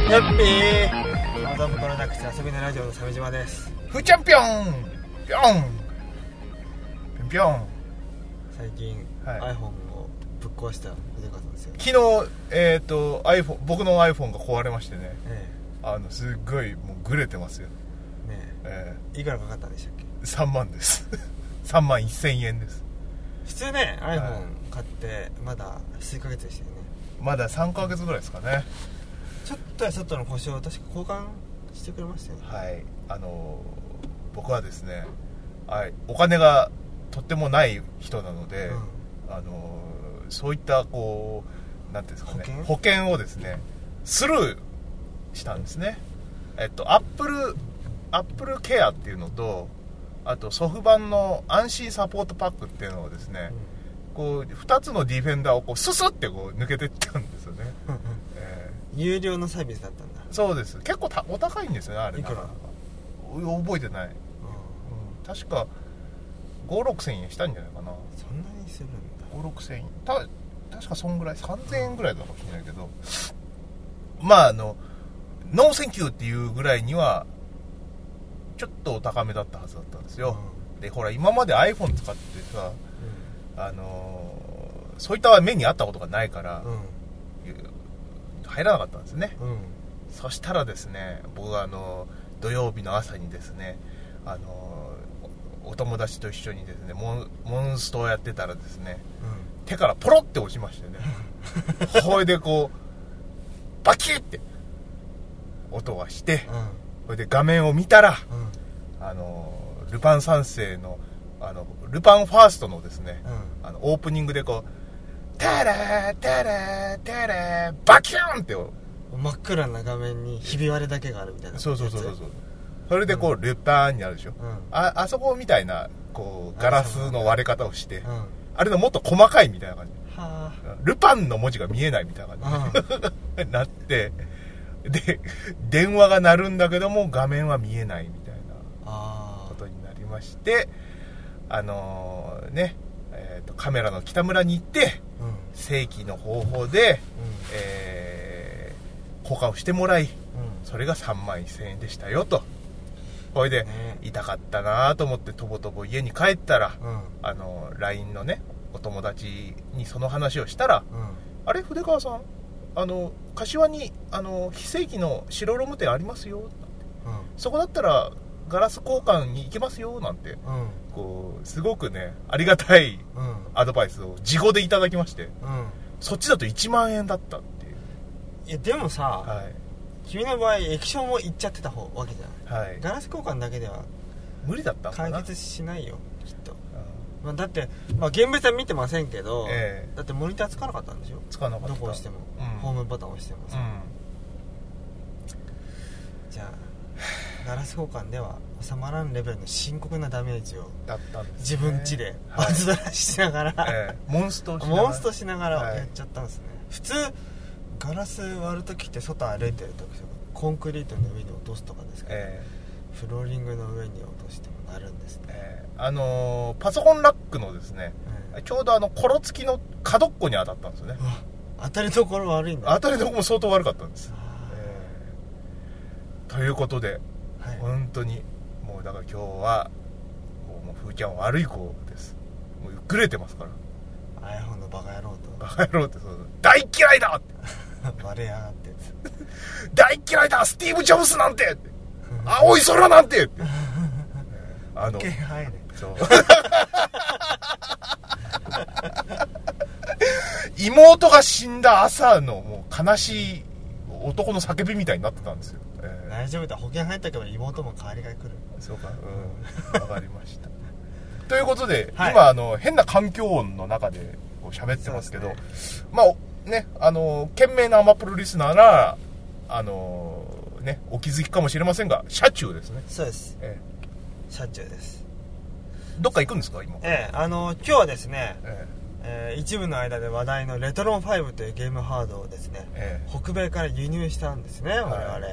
やっぴーマザムプロダクツ遊びのラジオの鮫島です。 ふーちゃんぴょんぴょんぴょん。 最近、はい、iPhone をぶっ壊した筆川さんですよ。 昨日iPhone、僕の iPhone が壊れましてね、すっごいもうグレてますよね。 いくらかかったんでしたっけ ？3万です3万1000円です。 普通ね、iPhone 買ってまだ数ヶ月でしたよね。 まだ3ヶ月ぐらいですかね。 ちょっとやそっとの故障を確か交換してくれましたよね。 はい、僕はですね、お金がとってもない人なので、そういったこうなんていうんですかね、保険をですねスルーしたんですね。アップルケアっていうのと、あとソフバンの安心サポートパックっていうのをですね、こう2つのディフェンダーをこうススってこう抜けていったんですよね有料のサービスだったんだ。 そうです。結構お高いんですよね、あれ。 いくら？ 覚えてない、確か5-6千円したんじゃないかな。 そんなにするんだ。 5-6千円確かそんぐらい、3000円ぐらいだかもしれないけど、まあノーセンキューっていうぐらいにはちょっとお高めだったはずだったんですよ、でほら今まで iPhone 使ってさ、そういった目にあったことがないから、入らなかったんですね、そしたらですね、僕は土曜日の朝にですね、お友達と一緒にですねモンストをやってたらですね、手からポロって落ちましてねそれでこうバキッって音がして、それで画面を見たら、ルパン三世のルパンファーストのですね、オープニングでこうタラタラタラバキューンって真っ暗な画面にひび割れだけがあるみたいな。 そうそれでこう、ルパーンになるでしょ、あそこみたいなこうガラスの割れ方をして、あれのもっと細かいみたいな感じ、ルパンの文字が見えないみたいな感じになって、で電話が鳴るんだけども画面は見えないみたいなことになりまして、カメラの北村に行って、正規の方法で、交換をしてもらい、それが3万1000円でしたよと。これで、痛かったなと思ってとぼとぼ家に帰ったら、LINE のねお友達にその話をしたら、あれ筆川さん、柏に非正規の白ロム店ありますよ、そこだったらガラス交換に行けますよなんて、こうすごくねありがたいアドバイスを事後でいただきまして、そっちだと1万円だったっていう。 いやでもさ、君の場合液晶もいっちゃってたわけじゃない、ガラス交換だけでは無理だった解決しないよきっと。だって、現物は見てませんけど、だってモニターつかなかったんでしょ。 つかなかった。 どこ押しても、ホームボタン押してもさ、じゃあガラス交換では収まらんレベルの深刻なダメージをだったんです、 自分家でバズドラしながら、 モンストしながらやっちゃったんですね、普通ガラス割るときって外歩いてるときコンクリートの上に落とすとかですけど、フローリングの上に落としてもなるんですね。 パソコンラックのですね、ちょうどコロ付きの角っこに当たったんですよね。 当たりどころ悪いんだ。 当たりどころも相当悪かったんです、ということで、本当にもうだから今日はもうふーちゃんは悪い子です。もうグレてますから、 iPhone のバカ野郎とそう大嫌いだってバレやがって大嫌いだスティーブ・ジョブズなんて青い空なんてって入れそう妹が死んだ朝のもう悲しい男の叫びみたいになってたんですよ、 大丈夫だ、保険入ったけど妹も代わりが来る。 そうか、分かりましたということで、今変な環境音の中で喋ってますけど、懸命なアマプロリスナーならお気づきかもしれませんが、車中ですね。 そうです、車中です。 どっか行くんですか今？ 今日はですね、一部の間で話題のレトロン5というゲームハードをですね、北米から輸入したんですね、我々。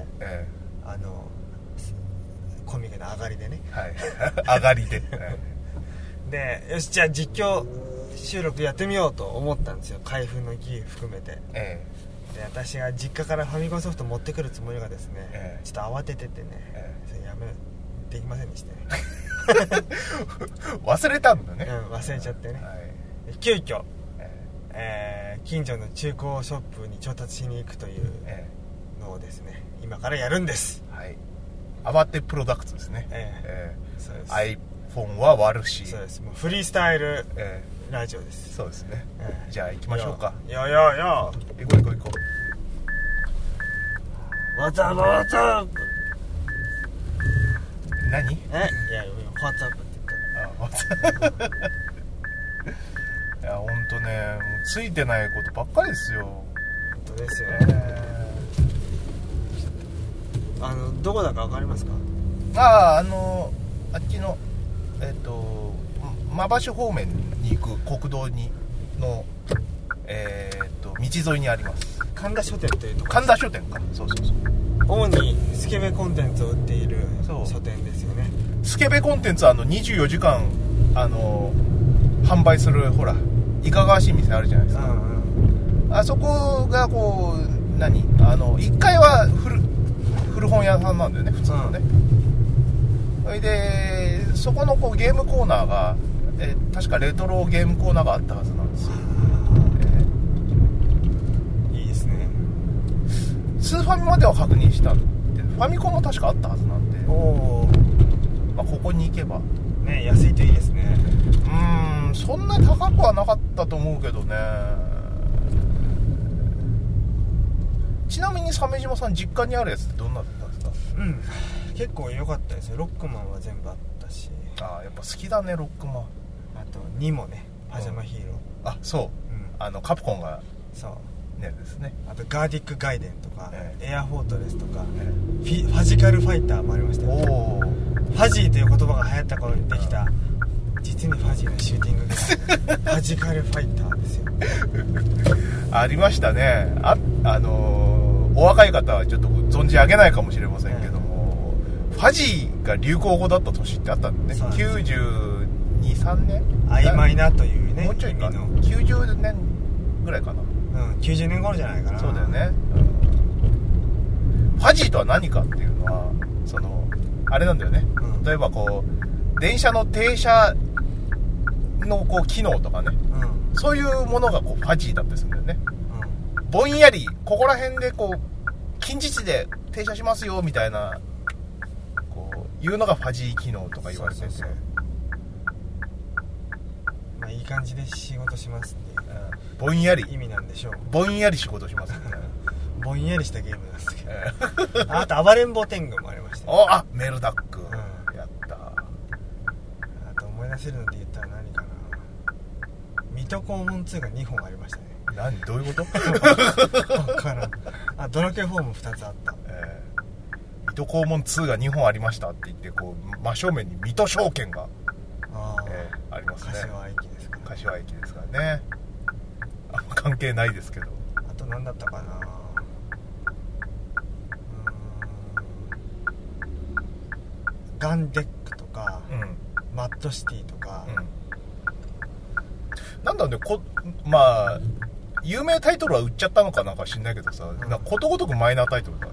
コミケの上がりでね、 上がりでで、よしじゃあ実況収録やってみようと思ったんですよ、開封の儀含めて、 で私が実家からファミコンソフト持ってくるつもりがですね、ちょっと慌てててね、それできませんでしたね忘れたんだね、 忘れちゃってね、急遽、近所の中古ショップに調達しに行くというのをですね、今からやるんです。 アバテプロダクツですね。 そうです。 iPhone は割るし、 そうです。もうフリースタイルラジオです。 そうですね。じゃあ行きましょうか。 よ行こう。わざわざ何？ いや、WhatsApp って言った。 いや、ほんとね、もうついてないことばっかりですよ。 本当ですよね。どこだか分かりますか？ あっちの馬橋方面に行く国道の道沿いにあります。 神田書店というところ。 神田書店か。そう主にスケベコンテンツを売っている書店ですよね。 スケベコンテンツ24時間販売する、ほらいかがわしい店あるじゃないですか、あそこがこう1階は古本屋さんなんだよね、普通のね、それでそこのゲームコーナーが、確かレトロゲームコーナーがあったはずなんですよ。 いいですね。 スーファミまでは確認したんで、ファミコンも確かあったはずなんで、ここに行けばね、安いといいですね。 そんなに高くはなかったと思うけどね。ちなみに鮫島さん実家にあるやつってどんなだったんですか？ 結構良かったですよ。ロックマンは全部あったし。 やっぱ好きだね、ロックマン。 あと2もね、パジャマヒーロー。 そう、カプコンがそうねですね。 あとガーディックガイデンとか、エアフォートレスとか、ファジカルファイターもありましたよ。ファジーという言葉が流行った頃にできた、実にファジーなシューティングゲームファジカルファイターですよ。 ありましたね。お若い方はちょっと存じ上げないかもしれませんけども、ファジーが流行語だった年ってあったんだね。92、3年曖昧なというね、 もうちょいかな、90年ぐらいかな。 90年頃じゃないかな。 そうだよね、ファジーとは何かっていうのは、あれなんだよね、例えば電車の停車の機能とかね、そういうものがファジーだったりするんだよね。ぼんやりここら辺で近似値で停車しますよみたいないうのがファジー機能とか言われてて、 いい感じで仕事しますっていう、 ぼんやり意味なんでしょう。 ぼんやり仕事しますみたいなぼんやりしたゲームなんですけど、あと暴れん坊天狗もありましたね。メルダック、やった。 あと思い出せるので言ったら何かな、水戸黄門2が2本ありましたね。 どういうこと？ 分からん。ドラケ4も2つあった。 水戸黄門2が2本ありましたって言って、真正面に水戸証券がありますね。 柏駅ですかね。 柏駅ですからね。関係ないですけど。 あと何だったかな、ガンデックとか、マッドシティとか、 なんだろうね、有名タイトルは売っちゃったのかなんか知んないけどさ、ことごとくマイナータイトルだね。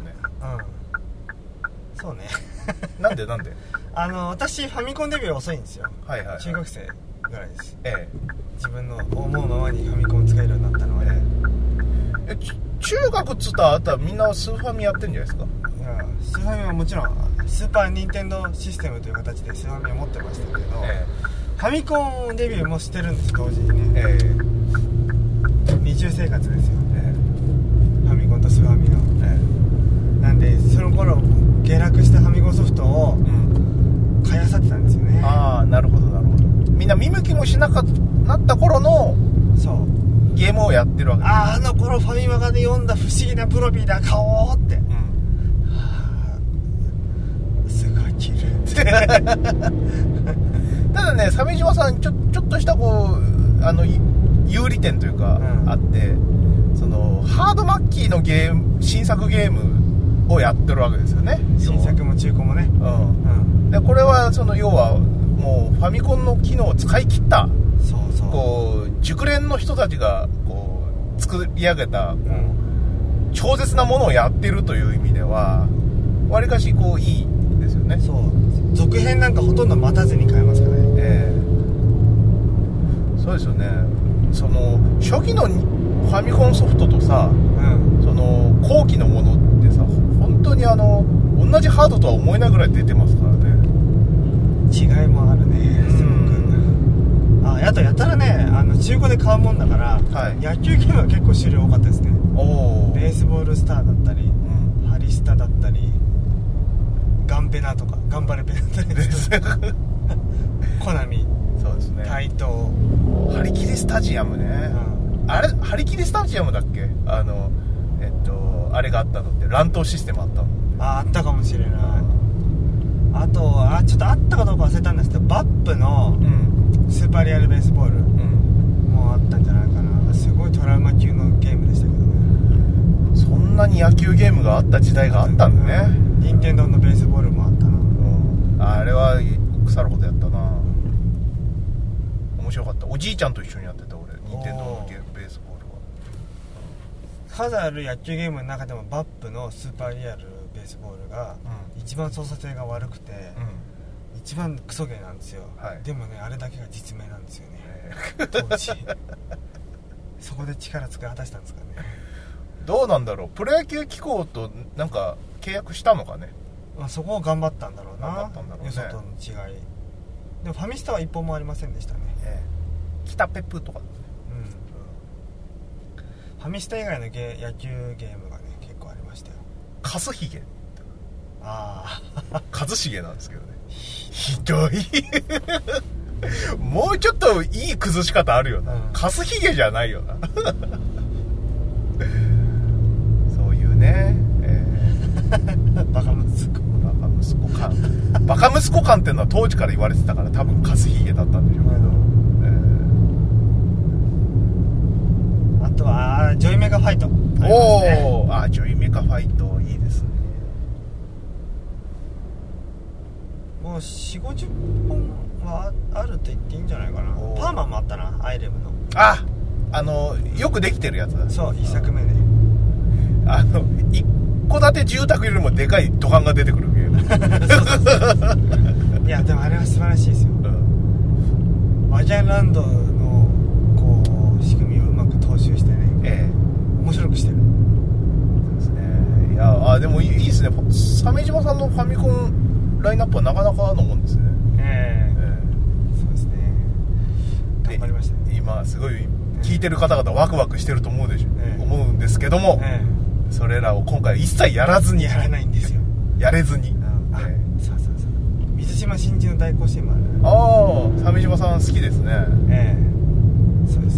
そうね。 なんで私ファミコンデビュー遅いんですよ。中学生ぐらいです。自分の思うままにファミコン使えるようになったのはね。 中学っつったらあとはみんなスーファミやってんじゃないですか？ スーファミはもちろんスーパーニンテンドーシステムという形でスーファミを持ってましたけど、ファミコンデビューもしてるんです、同時にね。二重生活ですよ、ファミコンとスーファミの、なんでその頃下落したファミコンソフトを買い漁ってたんですよね。 なるほど。みんな見向きもしなかった頃のゲームをやってるわけです。 あの頃ファミマガで読んだ不思議なプロビーダー買おうって、すごい綺麗ただね、鮫島さんちょっとした有利点というか、あって、ハードマッキーの新作ゲームをやってるわけですよね。 新作も中古もね。 でこれは要はもうファミコンの機能を使い切った、熟練の人たちが作り上げた超絶なものをやってるという意味ではわりかしこういいですよね。 そう続編なんかほとんど待たずに買えますからね。 そうですよね。その初期のファミコンソフトとさ、その後期のものってさ本当に同じハードとは思えないぐらい出てますからね。 違いもあるねすごく。あとやたらね中古で買うもんだから、野球ゲームは結構種類多かったですね。ベースボールスターだったり、ハリスタだったりガンペナとかガンバレペナだったりコナミ、 そうですね、 台東、 ハリキリスタジアムね、あれハリキリスタジアムだっけ。あれがあったのって乱闘システムあったの。 あったかもしれない。あとちょっとあったかどうか忘れたんですけどバップのスーパーリアルベースボールもあったんじゃないかな。すごいトラウマ級のゲームでしたけどね。 そんなに野球ゲームがあった時代があったんだね。 任天堂のベースボールもあったな。 あれは腐るほどやったな。面白かった。おじいちゃんと一緒にやってた俺任天堂のベースボールは。 数ある野球ゲームの中でもバップのスーパーリアルベースボールが一番操作性が悪くて、一番クソゲーなんですよ、でもねあれだけが実名なんですよね、当時そこで力つけ果たしたんですかね。 どうなんだろう。プロ野球機構となんか契約したのかね。 そこを頑張ったんだろうな。 頑張ったんだろうね。 よそとの違いでもファミスタは一本もありませんでしたね。 北ペップとか、 ファミスタ以外の野球ゲームがね結構ありましたよ。 カスヒゲ。カズシゲなんですけどね。ひどいもうちょっといい崩し方あるよな、カスヒゲじゃないよなそういうね、 バカ息子感っていうのは当時から言われてたから多分カスヒゲだったんでしょうけど、あとはジョイメカファイト、 ジョイメカファイトいいですね。 もう 4,50 本はあると言っていいんじゃないかな。パーマンもあったな、アイレムの。 よくできてるやつだ。 そう、1作目で一戸建て住宅よりもでかい土管が出てくるゲームいやでもあれは素晴らしいですよ、ワジャンランドのこう仕組みをうまく踏襲してね、面白くしてる。 そうですね。いやでもいいですね。鮫島さんのファミコンラインナップはなかなかのもんですね。 そうですね。頑張りましたね。 今すごい聞いてる方々ワクワクしてると思うでしょ、思うんですけども、それらを今回一切やらずに、 やらないんですよ。 やれずに。 そう水島新司の大甲子園もある。 鮫島さん好きですね。 そうです。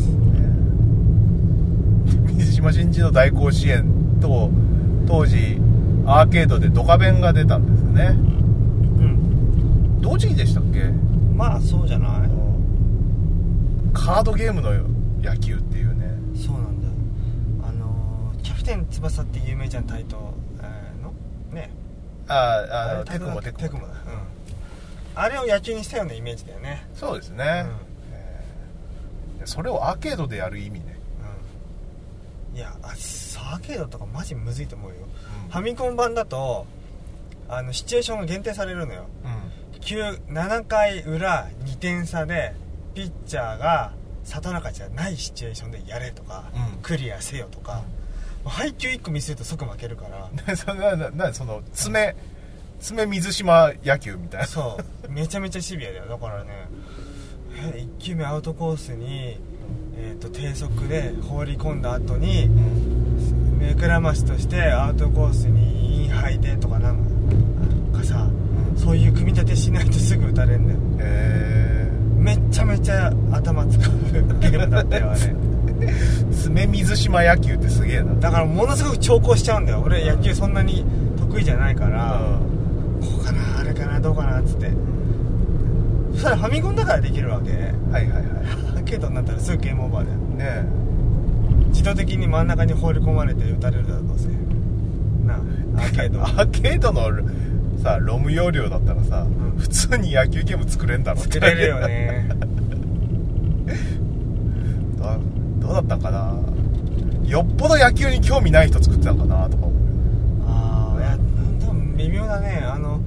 水島新司の大甲子園と当時アーケードでドカベンが出たんですね。同時期でしたっけ。 まあそうじゃない。 カードゲームの野球っていうね。 そうなんだよ。キャプテン翼って有名じゃん、タイトのね。 テクモだ、 あれを野球にしたようなイメージだよね。 そうですね、それをアーケードでやる意味ね、 いやアーケードとかマジむずいと思うよ、ファミコン版だとシチュエーションが限定されるのよ、7回裏2点差でピッチャーが里中じゃないシチュエーションでやれとか、クリアせよとか、配球1個ミスると即負けるからその爪水島野球みたいな。 そうめちゃめちゃシビアだよ。だからね1球目アウトコースに、低速で放り込んだ後に、目くらましとしてアウトコースにインハイでとかなんかさ、そういう組み立てしないとすぐ打たれるんだよ。めちゃめちゃ頭使うゲームだったよあれ爪水島野球ってすげえな。 だからものすごく長考しちゃうんだよ。俺野球そんなに得意じゃないから、ここかなあれかなどうかなっつって、そしたらファミコンだからできるわけ。アーケードになったらすぐゲームオーバーだよね。自動的に真ん中に放り込まれて打たれるだろうどうせなあ。アーケードのさロム容量だったらさ、普通に野球ゲーム作れんだろ。 作れるよねどうだったんかな。 よっぽど野球に興味ない人作ってたのかなとか思う。 いやでも微妙だね。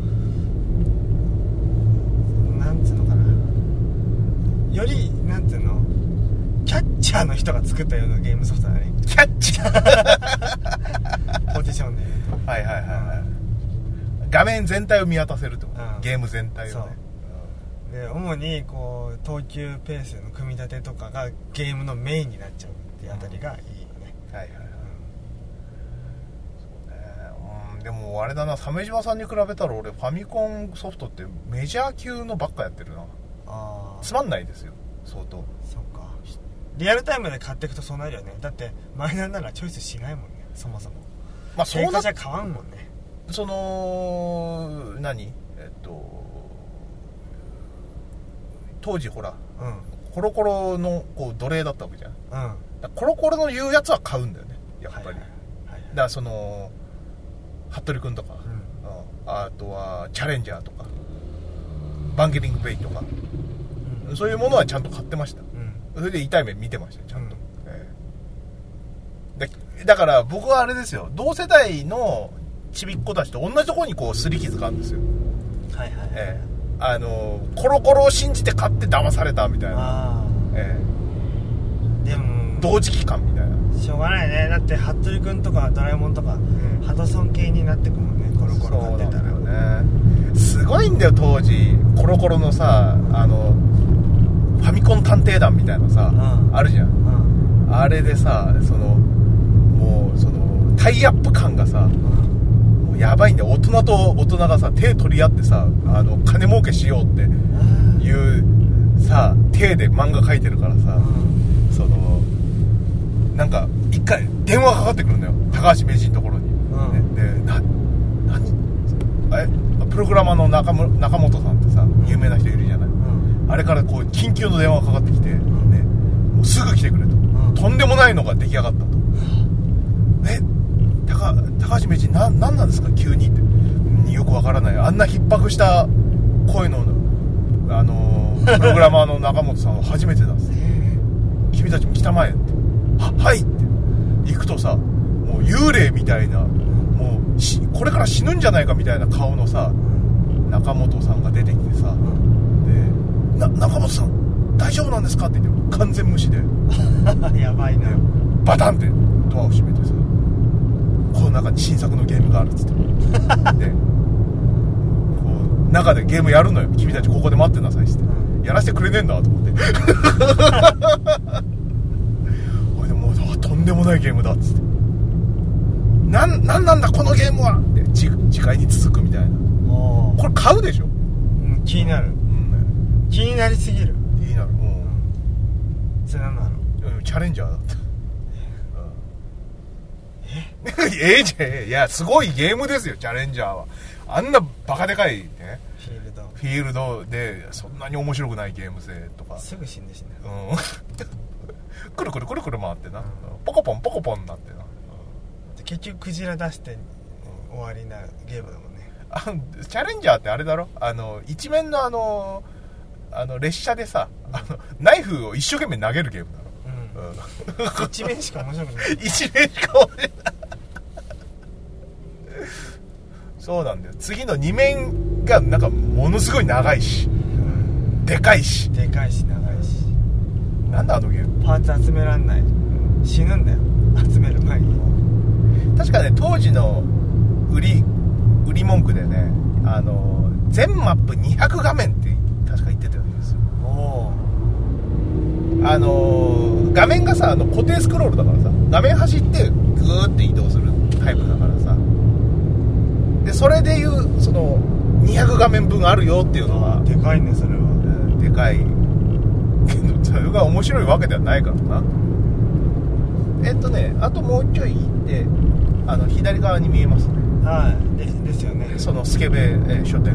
なんつうのかな、よりなんていうの、キャッチャーの人が作ったようなゲームソフトだね。 キャッチャーポジションで言うと、 はいはいはいはい、画面全体を見渡せるってこと、ゲーム全体をね。 で主にこう投球ペースの組み立てとかがゲームのメインになっちゃうっていうあたりがいいよね。 はいはいはい、そうね。でもあれだな、鮫島さんに比べたら俺ファミコンソフトってメジャー級のばっかやってるな。つまんないですよ相当。 そっか、リアルタイムで買っていくとそうなるよね。だってマイナーならチョイスしないもんね、そもそも。まあそうなっちゃ変わんもんね。 その何当時ほら、コロコロのこう奴隷だったわけじゃん、コロコロの言うやつは買うんだよねやっぱり、だからその服部君とか、あとはチャレンジャーとかバンゲリングベイとか、そういうものはちゃんと買ってました、それで痛い目見てましたよちゃんと、だから僕はあれですよ、同世代のちびっ子たちと同じところにこう擦り傷があるんですよ。はいはい、コロコロを信じて買って騙されたみたいな、でも同時期間みたいな。しょうがないね。だって服部君とかドラえもんとか、ハドソン系になってくもんね、コロコロ買ってたら。そうなんだよね。すごいんだよ当時コロコロのさ、ファミコン探偵団みたいなさ、あるじゃん、あれでさ、もうそのタイアップ感がさ、もうやばいんだよ。大人と大人がさ手取り合ってさ、金儲けしようっていうさ手で漫画描いてるからさ、なんか一回電話かかってくるんだよ、高橋名人のところに、でプログラマーの中本さんってさ、有名な人いるじゃない、あれからこう緊急の電話がかかってきて、もうすぐ来てくれと、とんでもないのが出来上がったと、高橋名人何なんですか急にって、よくわからない、あんな逼迫した声のプログラマーの中本さんは初めてだっつって君たちも来たまえって、はいって行くとさ、もう幽霊みたいな、もうこれから死ぬんじゃないかみたいな顔のさ中本さんが出てきてさ、で中本さん大丈夫なんですかって言って完全無視でやばいな、バタンってドアを閉めてさ、この中に新作のゲームがあるっつってでこう中でゲームやるのよ、君たちここで待ってなさいっつって、やらせてくれねえんだと思って俺でもうとんでもないゲームだっつって、なんなんだこのゲームはって次回に続くみたいな。これ買うでしょ、気になる、気になりすぎる、気になる、それ何なの、チャレンジャーだったいやすごいゲームですよチャレンジャーは。あんなバカでかいねフィールドでそんなに面白くないゲーム性とか、すぐ死んでしね、くるくるくるくる回ってな、ポコポンポコポンなってな、結局クジラ出して終わりなゲームだもんね。チャレンジャーってあれだろ、一面の列車でさ、ナイフを一生懸命投げるゲームだろ、一面しか面白くない一面しか面白くないそうなんだよ。次の2面がなんかものすごい長いし、でかいし長いし、なんだあのゲーム、パーツ集めらんない、死ぬんだよ集める前に。確かね当時の売り文句でね、全マップ200画面って確か言ってたんですよ。画面がさ固定スクロールだからさ、画面走ってグーって移動するタイプだからさ、でそれでいうその200画面分あるよっていうのはでかいね、それは、でかいけどそれが面白いわけではないからな。あともうちょい行って左側に見えますね。はい、ですよね。そのスケベ、書店が、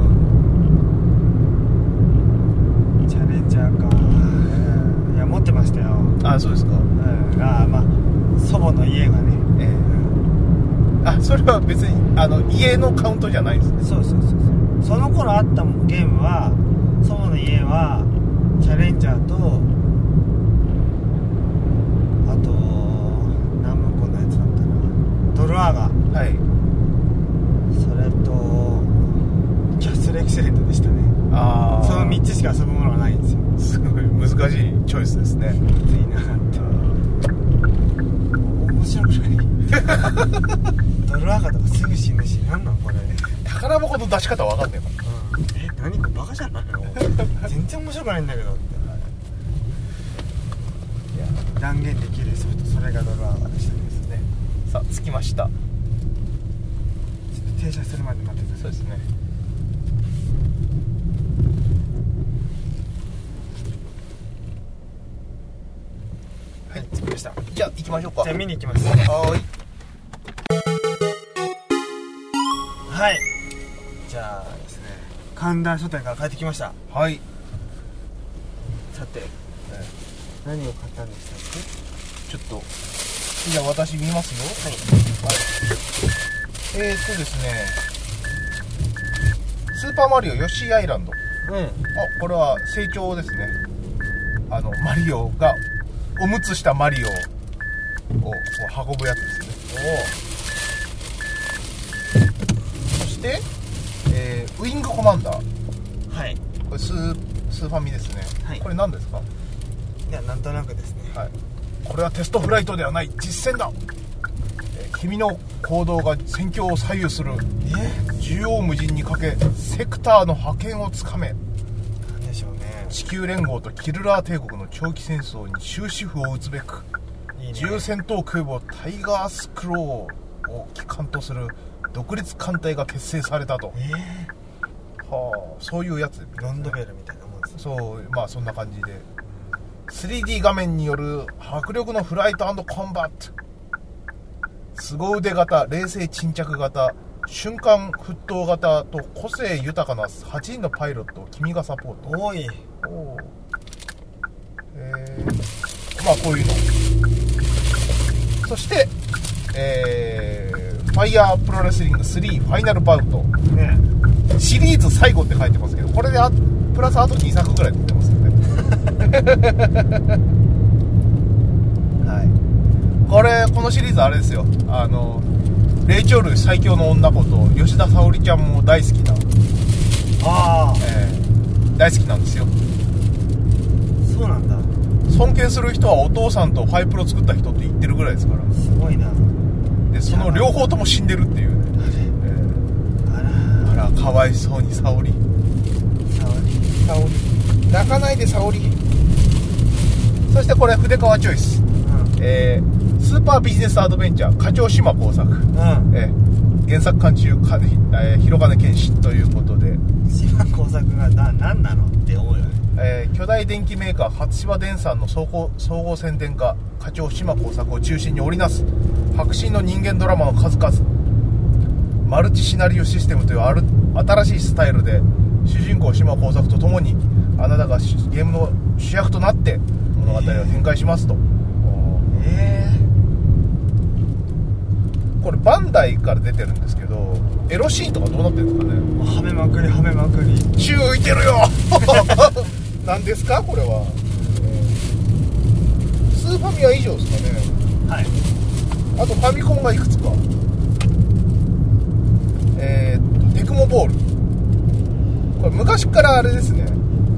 チャレンジャーか、いや持ってましたよ。あ、そうですか。まあ祖母の家がね、それは別に家のカウントじゃないんですね。そうその頃あったゲームは、祖母の家はチャレンジャーと、あとサーガ、 はい、 それとキャッスルエクセレントでしたね。 ああ、 その3つしか遊ぶものがないんですよ。 すごい難しいチョイスですね。 むずいなって面白くないドルアカとかすぐ死ぬし、なんなんこれ。 宝箱の出し方わかんねえから、何これバカじゃないの全然面白くないんだけどって、いや断言できるソフト、それがドルアカでしたですね。 さあ着きました。ちょっと停車するまで待ってください。 そうですね。 はい、着きました。 じゃあ行きましょうか。 じゃあ見に行きます。 はい。 はい。じゃあですね、神田書店から帰ってきました。 はい。 さて、何を買ったんでしたっけ？ちょっとじゃあ私見ますよ。はい。はい、ですね、スーパーマリオヨッシーアイランド。これは成長ですね。マリオがおむつしたマリオを運ぶやつですね。そして、ウイングコマンダー。 はい。 これスーファミですね。はい。これ何ですか？ いや、なんとなくですね。 はい。これはテストフライトではない、実戦だ。君の行動が戦況を左右する。縦横無尽にかけセクターの覇権をつかめ。 なんでしょうね。 地球連合とキルラー帝国の長期戦争に終止符を打つべく、重戦闘空母タイガースクローを機関とする独立艦隊が結成されたと。はあ、そういうやつですね。 ロンドベルみたいなもんですね。 そう、まあそんな感じで 3D 画面による迫力のフライト&コンバット、凄腕型、冷静沈着型、瞬間沸騰型と個性豊かな8人のパイロットを君がサポート。 多い。 まあこういうの。そして、ファイヤープロレスリング3ファイナルバウト、ね、シリーズ最後って書いてますけど、これでプラスあと2作ぐらい出てますよねはい。このシリーズあれですよ、霊長類最強の女こと吉田沙保里ちゃんも大好きな、大好きなんですよ。 そうなんだ。 尊敬する人はお父さんとファイプロ作った人って言ってるぐらいですから。 すごいな。 でその両方とも死んでるっていう、あらかわいそうに沙織泣かないで沙織。そしてこれ筆川チョイス、スーパービジネスアドベンチャー課長島耕作、原作監修広金健志ということで、 島耕作が何なのって思うよね。 巨大電機メーカー初島電産の総合宣伝課課長島耕作を中心に織りなす迫真の人間ドラマの数々、マルチシナリオシステムという新しいスタイルで主人公島耕作と共にあなたがゲームの主役となって物語を展開しますと。これバンダイから出てるんですけど、エロシーンとかどうなってるんですかね。 はめまくり宙浮いてるよ何ですかこれは。スーファミは以上ですかね。 はい。 あとファミコンがいくつか。テクモボール、これ昔からあれですね、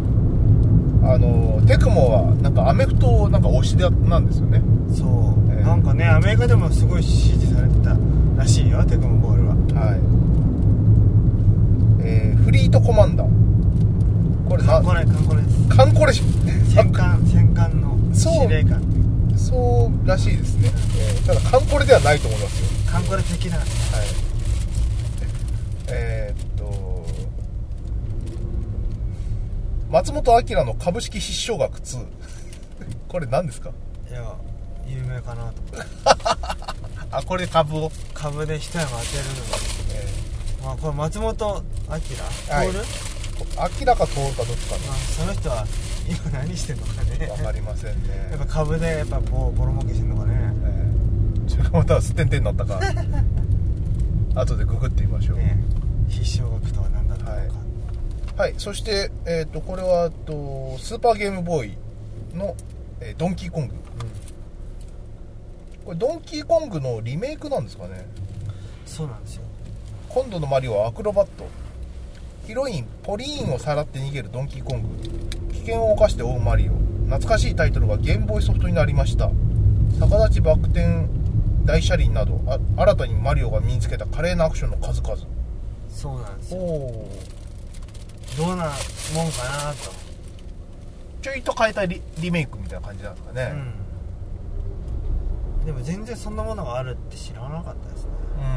テクモはなんかアメフトなんか推しなんですよね。 そう、なんかねアメリカでもすごい支持されてたらしいよ、テクモボールは。 はい。フリートコマンダー、これカンコレです。カンコレ戦艦の司令官っていう、 そうらしいですね。ただカンコレではないと思いますよ。 カンコレ的な。はい。 松本明の株式必勝額2これ何ですか。 いや有名かなと思ってあ、これ株で一山当てるのが、まあこれ松本明、 はい、 徹明か徹かどっちかね。 その人は今何してんのかね。 分かりませんね。 やっぱ株でやっぱボロ儲けしてんのかね。 それがまたすってんてんになったか後でググってみましょう、 必勝額とは何だったのか。 はい、そして、これはスーパーゲームボーイの、ドンキーコング、これドンキーコングのリメイクなんですかね。 そうなんですよ。 今度のマリオはアクロバット。ヒロインポリーンをさらって逃げるドンキーコング。危険を冒して追うマリオ。懐かしいタイトルがゲームボーイソフトになりました。逆立ちバク転大車輪など新たにマリオが身につけた華麗なアクションの数々。 そうなんですよ。どうなもんかなと。 ちょいと変えた リメイクみたいな感じなんですかね、 でも全然そんなものがあるって知らなかったですね。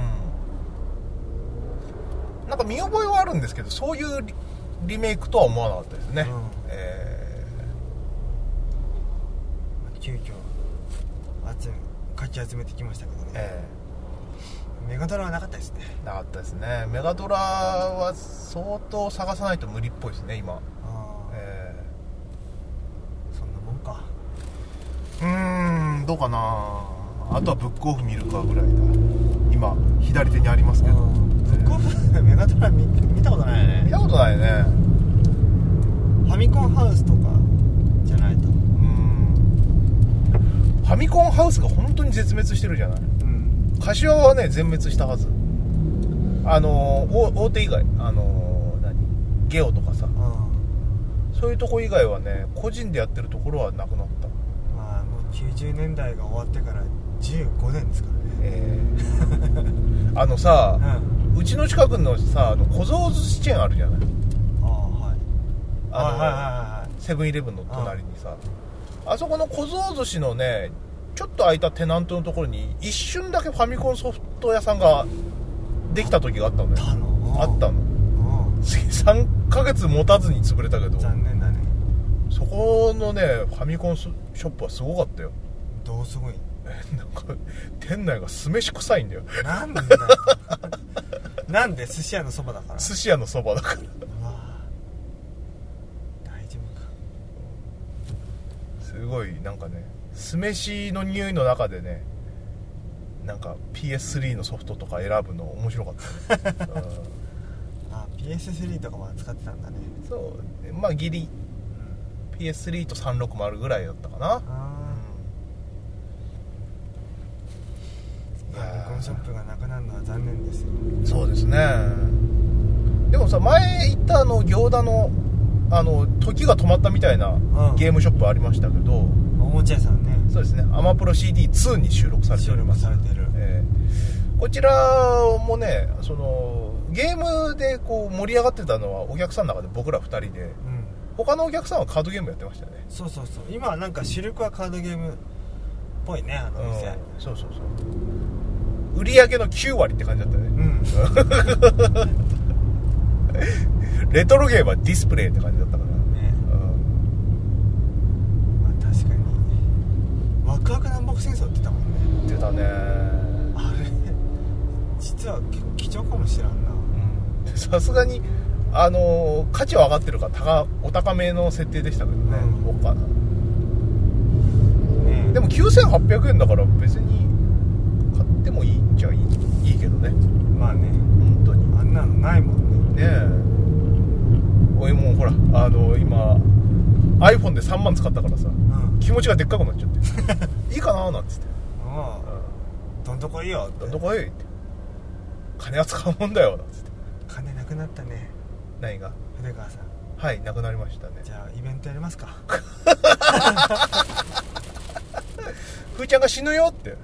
なんか見覚えはあるんですけど、そういうリメイクとは思わなかったですね。 急遽かき集めてきましたけどね、メガドラはなかったですね。 なかったですね。メガドラは相当探さないと無理っぽいですね今。 そんなもんか。 どうかな。あとはブックオフ見るかぐらいだ。今左手にありますけど、 ブックオフメガドラ 見たことないね。 見たことないね。 ファミコンハウスとかじゃないと。 ファミコンハウスが本当に絶滅してるじゃない。柏はね全滅したはず。大手以外ゲオとかさ、そういうとこ以外はね個人でやってるところはなくなった。 まあもう90年代が終わってから15年ですからね。 さ、うちの近くのさ小僧寿司チェーンあるじゃない。セブンイレブンの隣にさ、あそこの小僧寿司のねちょっと空いたテナントのところに一瞬だけファミコンソフト屋さんができた時があったのね。あったの。3ヶ月持たずに潰れたけど、 残念だね。 そこのねファミコンショップはすごかったよ。 どうすごい。 なんか店内が酢飯臭いんだよ。 なんだよ。なんで寿司屋のそばだから。 寿司屋のそばだから。 大丈夫か。 すごいなんかね酢飯の匂いの中でねなんか PS3 のソフトとか選ぶの面白かったね。 PS3 とかも使ってたんだね。 そうまあギリ、PS3 と360ぐらいだったかな。 ファミコンショップがなくなるのは残念ですよ。 そうですね。でもさ前言った行田の時が止まったみたいなゲームショップありましたけど、おもちゃ屋さんね。 そうですね。アマプロ CD2 に収録されております。こちらもねゲームでこう盛り上がってたのはお客さんの中で僕ら2人で、他のお客さんはカードゲームやってましたね。 そう今はなんか主力はカードゲームっぽいね店。 そう売り上げの9割って感じだったね。レトロゲームはディスプレイって感じだったからね。 まあ確かにワクワク南北戦争って言ったもんね。 言ってたね。 あれ実は結構貴重かもしれんな。 さすがに価値は上がってるからお高めの設定でしたけどね。でも9800円だから別に買ってもいいっちゃいいけどね。 まあね、 本当にあんなのないもんね。 俺もうほら今 iPhone で3万使ったからさ、気持ちがでっかくなっちゃっていいかななんつって、 どんとこいいよって。 どんとこいいって、金は使うもんだよなんつって。 金なくなったね。 何が？ 筆川さん。 はい、なくなりましたね。 じゃあイベントやりますか。 ふーちゃんが死ぬよって、本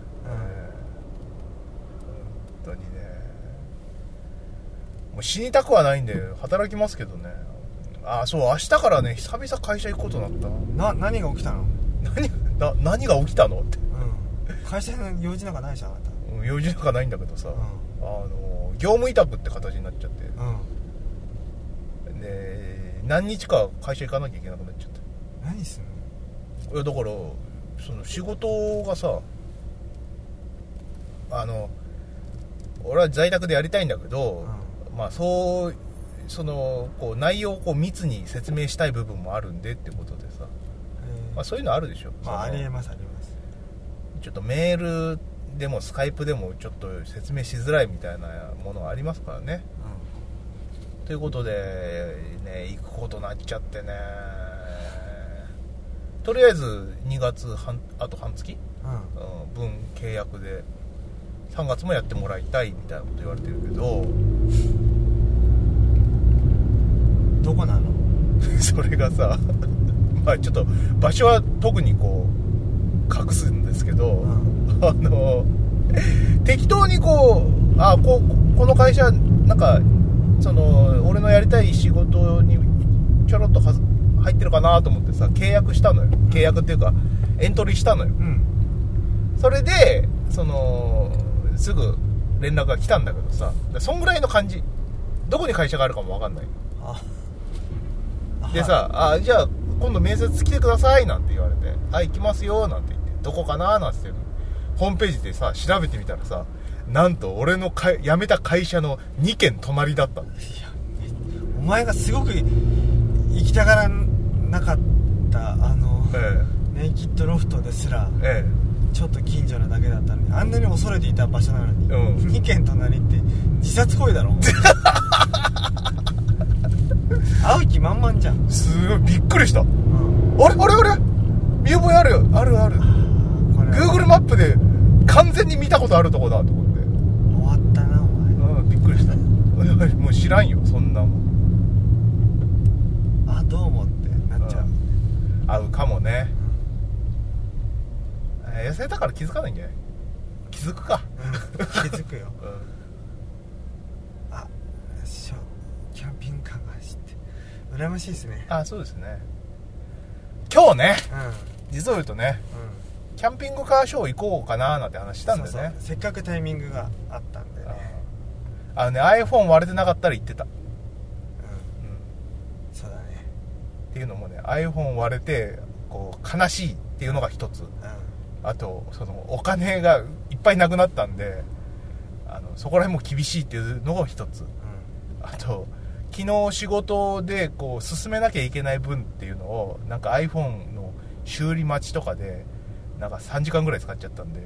当にね。もう死にたくはないんで働きますけどね。そう明日からね久々会社行くことになった。 何が起きたの？ 何が起きたのって、 会社の用事なんかないじゃんあなた。 用事なんかないんだけどさ、業務委託って形になっちゃって、で何日か会社行かなきゃいけなくなっちゃって。 何すんの？ いやだからその仕事がさ俺は在宅でやりたいんだけど、まあこう内容をこう密に説明したい部分もあるんでってことでさ、そういうのあるでしょ。 ありえますちょっとメールでもスカイプでもちょっと説明しづらいみたいなものがありますからね、ということでね行くことになっちゃってね。とりあえず2月あと半月、分契約で 3月もやってもらいたいみたいなこと言われてるけど、 どこなのそれがさまあちょっと場所は特にこう隠すんですけど、適当にこの会社なんかその俺のやりたい仕事にちょろっと入ってるかなと思ってさ、契約したのよ。契約っていうかエントリーしたのよ、それですぐ連絡が来たんだけどさ、そんぐらいの感じ、どこに会社があるかも分かんないでさ、じゃあ今度面接来てくださいなんて言われて、行きますよなんて言って、どこかななんて言ってホームページでさ調べてみたらさ、なんと俺の辞めた会社の2軒隣だったんです。 お前がすごく行きたがらなかったネイキッドロフトですら、ちょっと近所なだけだったのに、あんなに恐れていた場所なのに、2軒隣って自殺行為だろ会う気満々じゃん。 すごいびっくりした、あれ見覚えある Google マップで完全に見たことあるとこだと思って、 終わったなお前。 びっくりしたもう知らんよそんなもん。 どうもってなっちゃう。 会うかもね、痩せたから気づかないんじゃない？気づくか、 気づくよ、キャンピングカーが走って羨ましいですね。 そうですね。今日ね、実を言うとね、キャンピングカーショー行こうかななんて話したんだよね。 そうせっかくタイミングがあったんでね。 iPhone 割れてなかったら行ってた。 そうだね。 っていうのもね、 iPhone 割れてこう悲しいっていうのが一つ、あとそのお金がいっぱいなくなったんで、そこら辺も厳しいっていうのが一つ、あと昨日仕事でこう進めなきゃいけない分っていうのをなんか iPhone の修理待ちとかでなんか3時間ぐらい使っちゃったんで、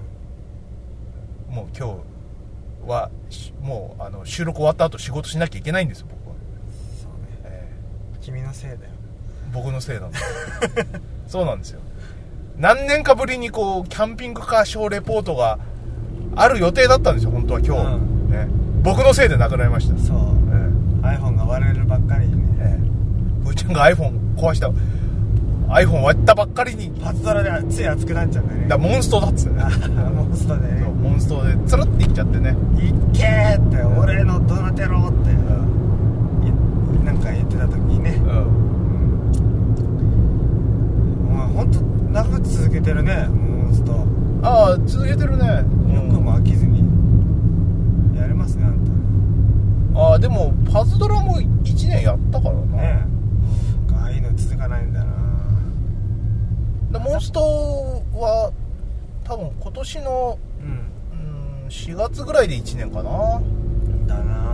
もう今日はもう収録終わった後仕事しなきゃいけないんですよ僕は。 そうね、君のせいだよ。 僕のせいなんですそうなんですよ。何年かぶりにこうキャンピングカーショーレポートがある予定だったんですよ本当は今日、ね、僕のせいでなくなりました。 そう、iPhone が割れるばっかりにね、 うーちゃんが iPhone 壊した iPhone 割ったばっかりにパズドラでつい熱くなっちゃうんだよね。 だモンストだっつってねモンストでね、 モンストでツルっていっちゃってね、 いっけーって、俺のドナテロって、なんか言ってた時にね、お前ほんと長く続けてるねモンスト。 続けてるね。よくも飽きずにやれますねあんた。でもパズドラも1年やったからなね。ああいうの続かないんだな。 モンストは多分今年の、4月ぐらいで1年かなだな。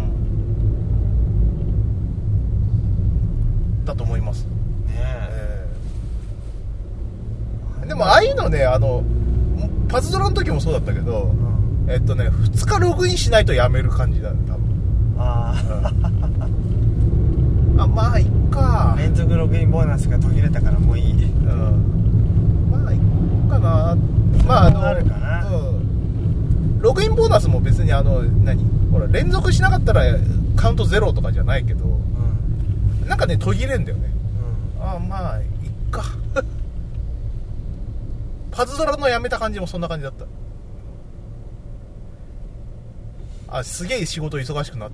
だと思いますね。 でもああいうのね、パズドラの時もそうだったけど、2日ログインしないとやめる感じだね多分。まあいっか、 連続ログインボーナスが途切れたからもういい、 まあいっかな。まああるかな、 ログインボーナスも別にほら連続しなかったらカウントゼロとかじゃないけど、なんかね途切れんだよね、まあいっかパズドラのやめた感じもそんな感じだった。すげえ仕事忙しくなって、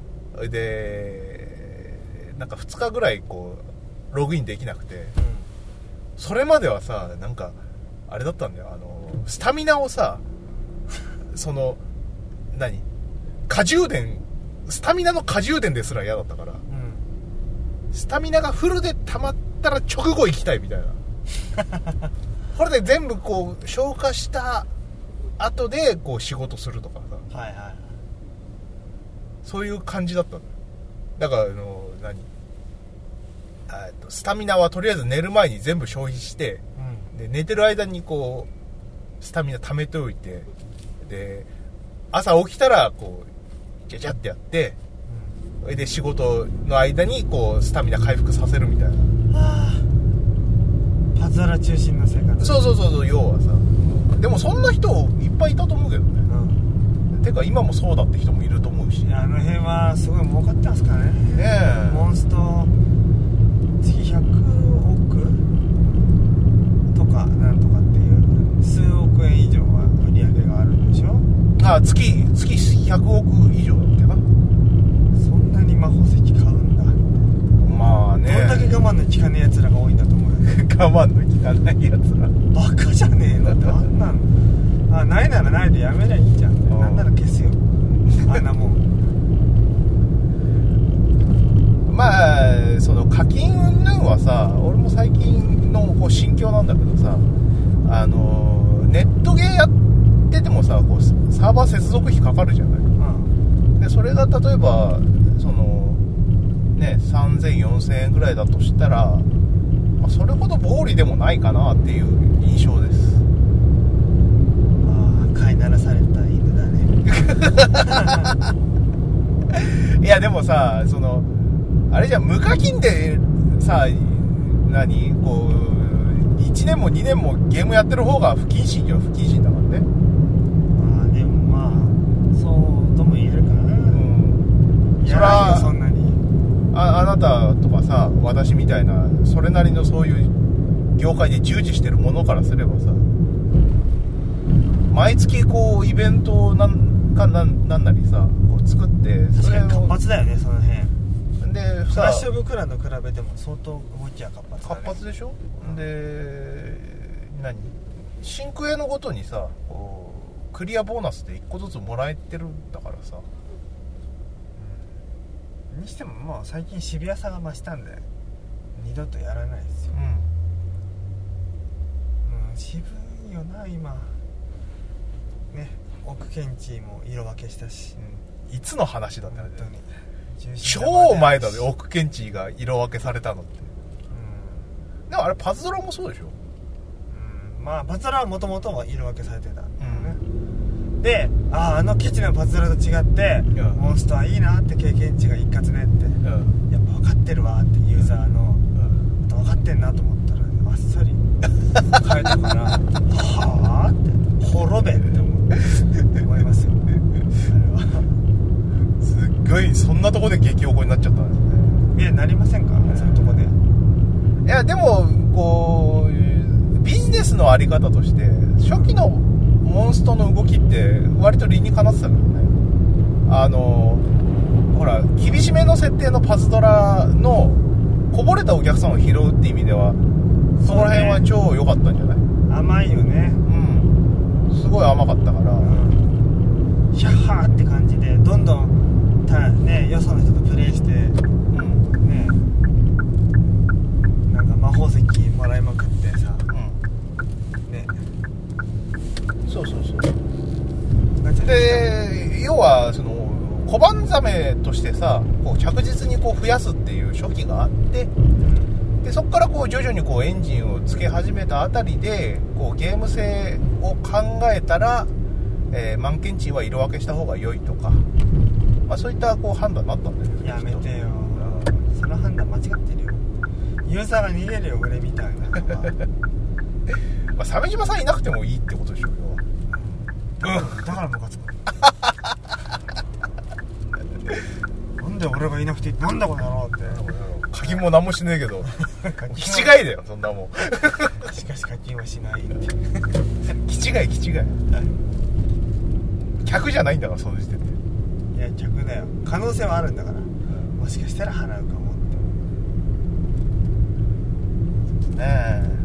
でなんか2日ぐらいこうログインできなくて、それまではさなんかあれだったんだよ、スタミナをさ過充電、スタミナの過充電ですら嫌だったから、スタミナがフルで溜まったら直後行きたいみたいなこれで全部こう消化した後でこう仕事するとかさ、そういう感じだったの。だからスタミナはとりあえず寝る前に全部消費して、で寝てる間にこうスタミナ溜めておいて、で朝起きたらこうジャジャってやって、で仕事の間にこうスタミナ回復させるみたいな、パズドラ中心の生活。 そう要はさ。でもそんな人いっぱいいたと思てか今もそうだって人もいると思うし、 あの辺はすごい儲かってますからね。モンスト月100億とかなんとかっていう数億円以上は売り上げがあるんでしょ。 月100億以上だっけな。 そんなに魔法石買うんだ。 まあね、 どんだけ我慢の効かねえやつらが多いんだと思うよね。 我慢の効かないやつらバカじゃねえのって。あんなんないならないでやめりゃいいじゃん。なんなら消すよあんなもん。 まあその課金云々はさ、俺も最近のこう心境なんだけどさ、ネットゲーやっててもさ、こうサーバー接続費かかるじゃない、でそれが例えばそのね3000、4000円ぐらいだとしたら、まあ、それほど暴利でもないかなっていう印象です。 飼いならされた犬だねいやでもさ、そのあれじゃん、無課金でさ、こう1年も2年もゲームやってる方が不謹慎じゃん。不謹慎だからね。 でもまあそうとも言えるかな。それはそんなにあなたとかさ、私みたいなそれなりのそういう業界で従事してるものからすればさ、毎月こうイベントをなんなりさこう作って、 確かに活発だよねその辺でフラッシュブクランと比べても相当動きは活発だね。 活発でしょ、で新クエのごとにさこうクリアボーナスで1個ずつもらえてるんだからさ、 にしてももう最近シビアさが増したんで二度とやらないですよ。渋いよな今ね。奥ケンチーも色分けしたし、 いつの話だったね。 本当に超前だね、奥ケンチーが色分けされたのって。でもあれパズドラもそうでしょ。 まあパズドラはもともとは色分けされてたんだよね、でケチなパズドラと違って、モンストはいいなって経験値が一括ねって、やっぱ分かってるわってユーザーの、分かってんなと思ったら、あっさり変えたからはあって滅べって思いますよあれは。 すっごいそんなとこで激おこになっちゃったんですね。 なりませんか、そういうとこで。 いやでもこうビジネスのあり方として初期のモンストの動きって割と理にかなってたけどね。ほら厳しめの設定のパズドラのこぼれたお客さんを拾うって意味ではそこら辺は超良かったんじゃない？ 甘いよね。 すごい甘かったから、 ヒャッハーって感じでどんどんよその人とプレイして、なんか魔法石もらいまくってさ、 そうで要はその小判ザメとしてさこう着実にこう増やすっていう初期があって、でそこからこう徐々にこうエンジンをつけ始めたあたりでこうゲーム性を考えたら、満検値は色分けした方が良いとか、そういったこう判断になったんだよね。 やめてよ、その判断間違ってるよ。ユーザーが逃げるよ俺みたいなのは鮫島さんいなくてもいいってことでしょうよ。 だからムカつくなんで俺がいなくてなんだこの野郎って。 課金も何もしねえけど気違いだよそんなもんしかし課金はしないって気違い客じゃないんだからその時点で。 いや客だよ、可能性はあるんだから、もしかしたら払うかもってねえ。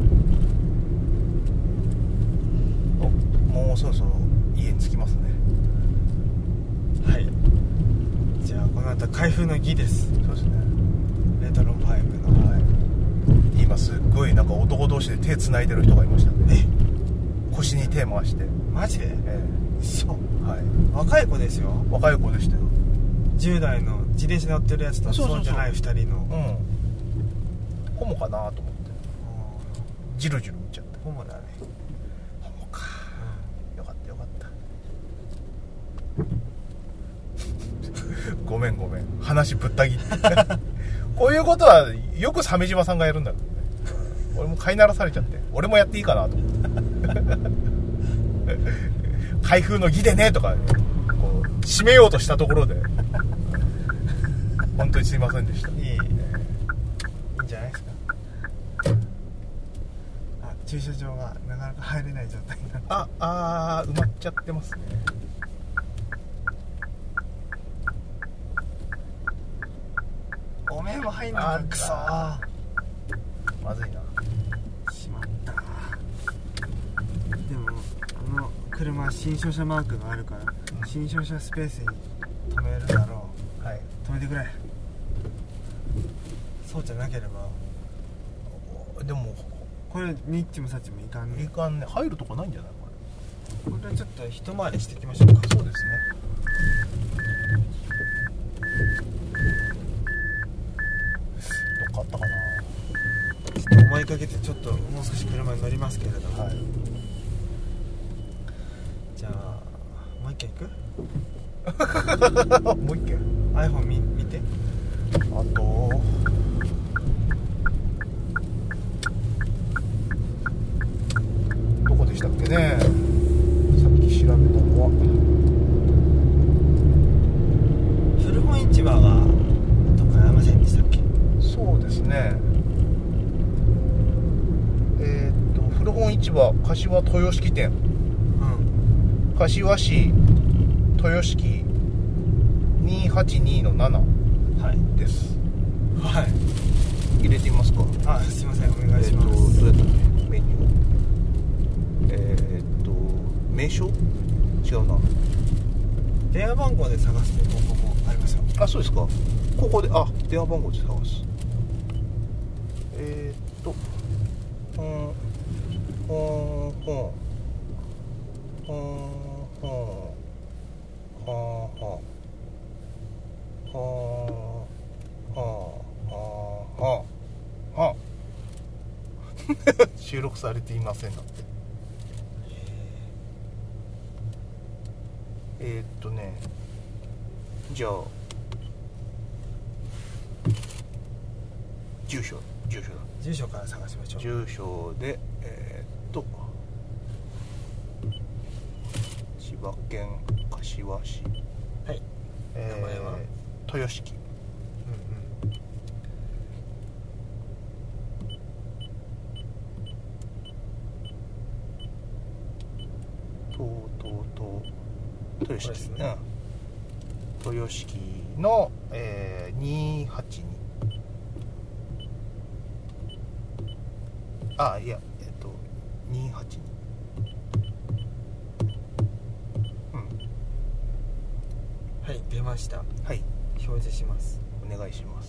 もうそろそろ家に着きますね。 はい、じゃあこの後開封の儀です。 そうですね、 レトロ5の、 今すっごいなんか男同士で手繋いでる人がいましたね。腰に手回して。 マジで？そう、若い子ですよ。 若い子でしたよ。 10代の自転車乗ってるやつとそうじゃない2人の。 ホモかなと思ってジルジル見ちゃった。 ホモだね。 ホモか、よかったごめん話ぶった切ってこういうことはよく鮫島さんがやるんだけどね。俺も飼いならされちゃって俺もやっていいかなと思って開封の儀でねとか、こ締めようとしたところで本当にすいませんでした。いいんじゃないですか。駐車場がなかなか入れない状態になって、 埋まっちゃってますね。 おめえも入んな。くそー、 まずいな。 しまった。でも車新車マークがあるから、新車スペースに止めるだろう。はい、止めてくれ。そうじゃなければ。 でもこれニッチもサッチもいかんね。 いかんね。入るとこないんじゃないこれ。これはちょっと一回りしていきましょうか。 そうですね。どっかあったかな。 ちょっと思いかけて、ちょっともう少し車に乗りますけれども、はい、じゃあもう一軒行くもう一軒 iPhone 見て。 あとどこでしたっけね。さっき調べたのは古本市場がどっかありませんでしたっけ。 そうですね。古本市場柏豊敷店、柏市豊敷282の7です。 はい。 入れてみますか。 すいません、お願いします。 どうやったっけ、メニュー。名称違うな。 電話番号で探すという方法もありますよ。 そうですか。ここで電話番号で探す。収録されていませんだって。じゃあ住所から探しましょう。 住所で千葉県柏市、 はい、名前は豊敷。豊敷、ね、豊敷の、282。いや282。 はい、出ました。 はい、 表示します。 お願いします。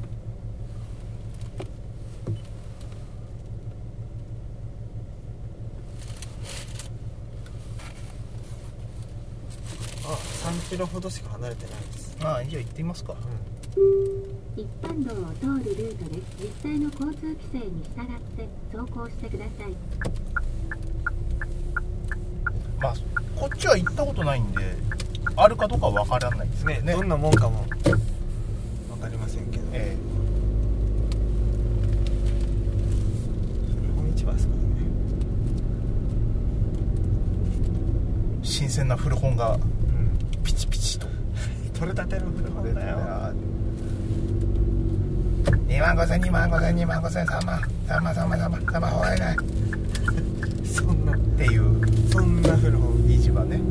3キロほどしか離れてないです。 じゃあ行ってみますか。 一般道を通るルートです。実際の交通規制に従って走行してください。 こっちは行ったことないんであるかどうかは分からないですね。 どんなもんかも分かりませんけど、古本市場ですからね。 新鮮な古本がピチピチと取れたての古本だよ。 25000、3万ほえない。 そんなっていう、 そんな古本市場ね。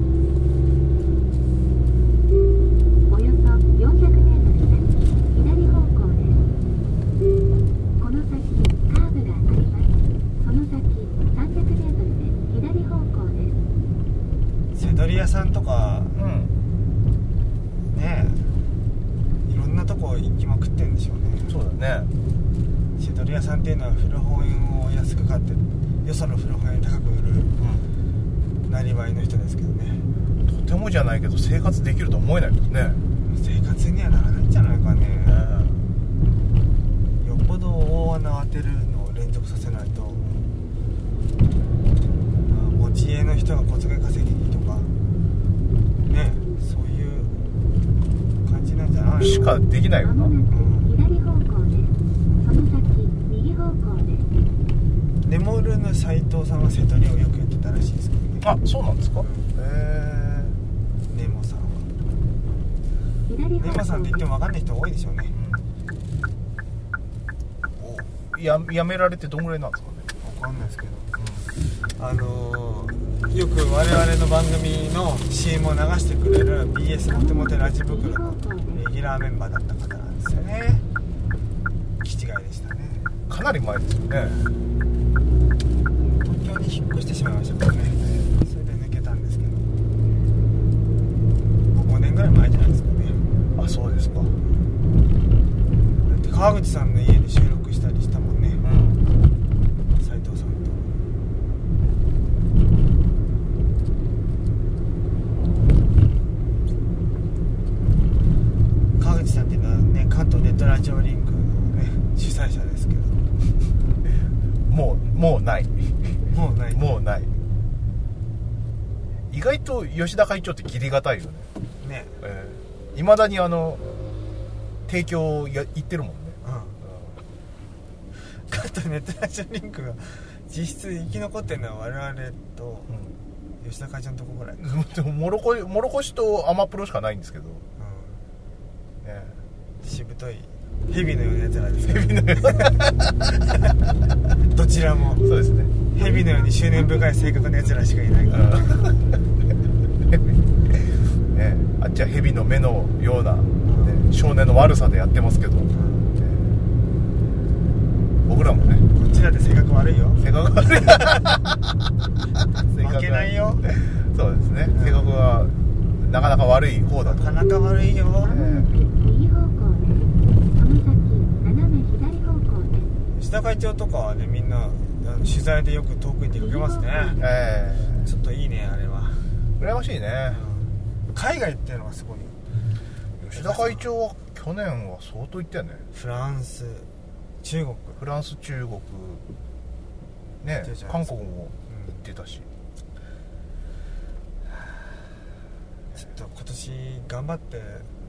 およそ400メートル先左方向です。この先カーブがあります。その先300メートルで左方向です。 せどり屋さんとか、ねえ、いろんなとこ行きまくってんでしょうね。 そうだね。 せどり屋さんっていうのは古本を安く買ってよその古本屋に高く売る、なりわいの人ですけどね。 とてもじゃないけど生活できると思えないですね。 生活にはならないんじゃないかね。よっぽど大穴を当てるのを連続させないと、持ち家の人が小遣い稼ぎにとかね、そういう感じなんじゃないのしかできないよな。 左方向です。その先右方向です。 ネモルの斉藤さんは瀬戸りをよくやってたらしいですけどね。 そうなんですか。 ネモさん島さんって言っても分かんない人多いでしょうね、 やめられてどんぐらいなんですかね。 分かんないですけど、よく我々の番組の CM を流してくれる BS モテモテラジ袋のレギュラーメンバーだった方なんですよね。気違いでしたね。 かなり前ですよね。 東京に引っ越してしまいましたからね。それで抜けたんですけど、5年ぐらい前じゃないですかね。 あ、そうですか。だって川口さんの家で収録したりしたもんね、斉藤さんと。川口さんっていうのはね、関東ネットラジオリンクのね主催者ですけど、 もうないもうない。 意外と吉田会長って切りがたいよね。 ね、 未だに提供行ってるもんね。 関東ネットラジオリンクが実質生き残ってるのは我々と吉田会長のとこぐらい。 でももろこしとアマプロしかないんですけど、 しぶとい蛇のようなやつらですね。蛇のようどちらもそうですね。 蛇のように執念深い性格のやつらしかいないから、 あっちは蛇の目のような、少年の悪さでやってますけど、僕らもね、 こっちだって性格悪いよ。 性格悪い負けないよ。 そうですね、性格はなかなか悪い方だと。 なかなか悪いよ。吉田会長とかはね、みんな取材でよく遠くに出かけますね。ちょっといいね、あれは。 羨ましいね。 海外っていうのがすごいよ。 吉田会長は去年は相当行ったよね。 フランス、中国ね、 韓国も行ってたし、 ちょっと今年頑張って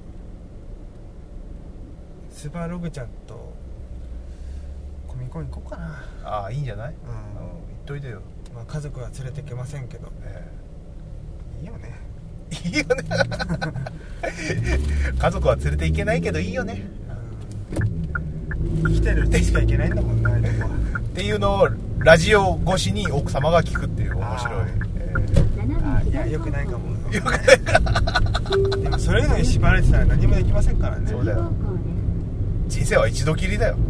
スーパーログちゃんとコミコン行こうかな。 ああ、いいんじゃない、行っといでよ。 まあ、家族は連れてけませんけど、いいよね。 いいよね。家族は連れて行けないけどいいよね。 生きてる人しか行けないんだもんね、 っていうのをラジオ越しに奥様が聞くっていう面白い。 いや、よくないかも。よくないか。でもそれ以外に縛られてたら何もできませんからね。 そうだよ。人生は一度きりだよ。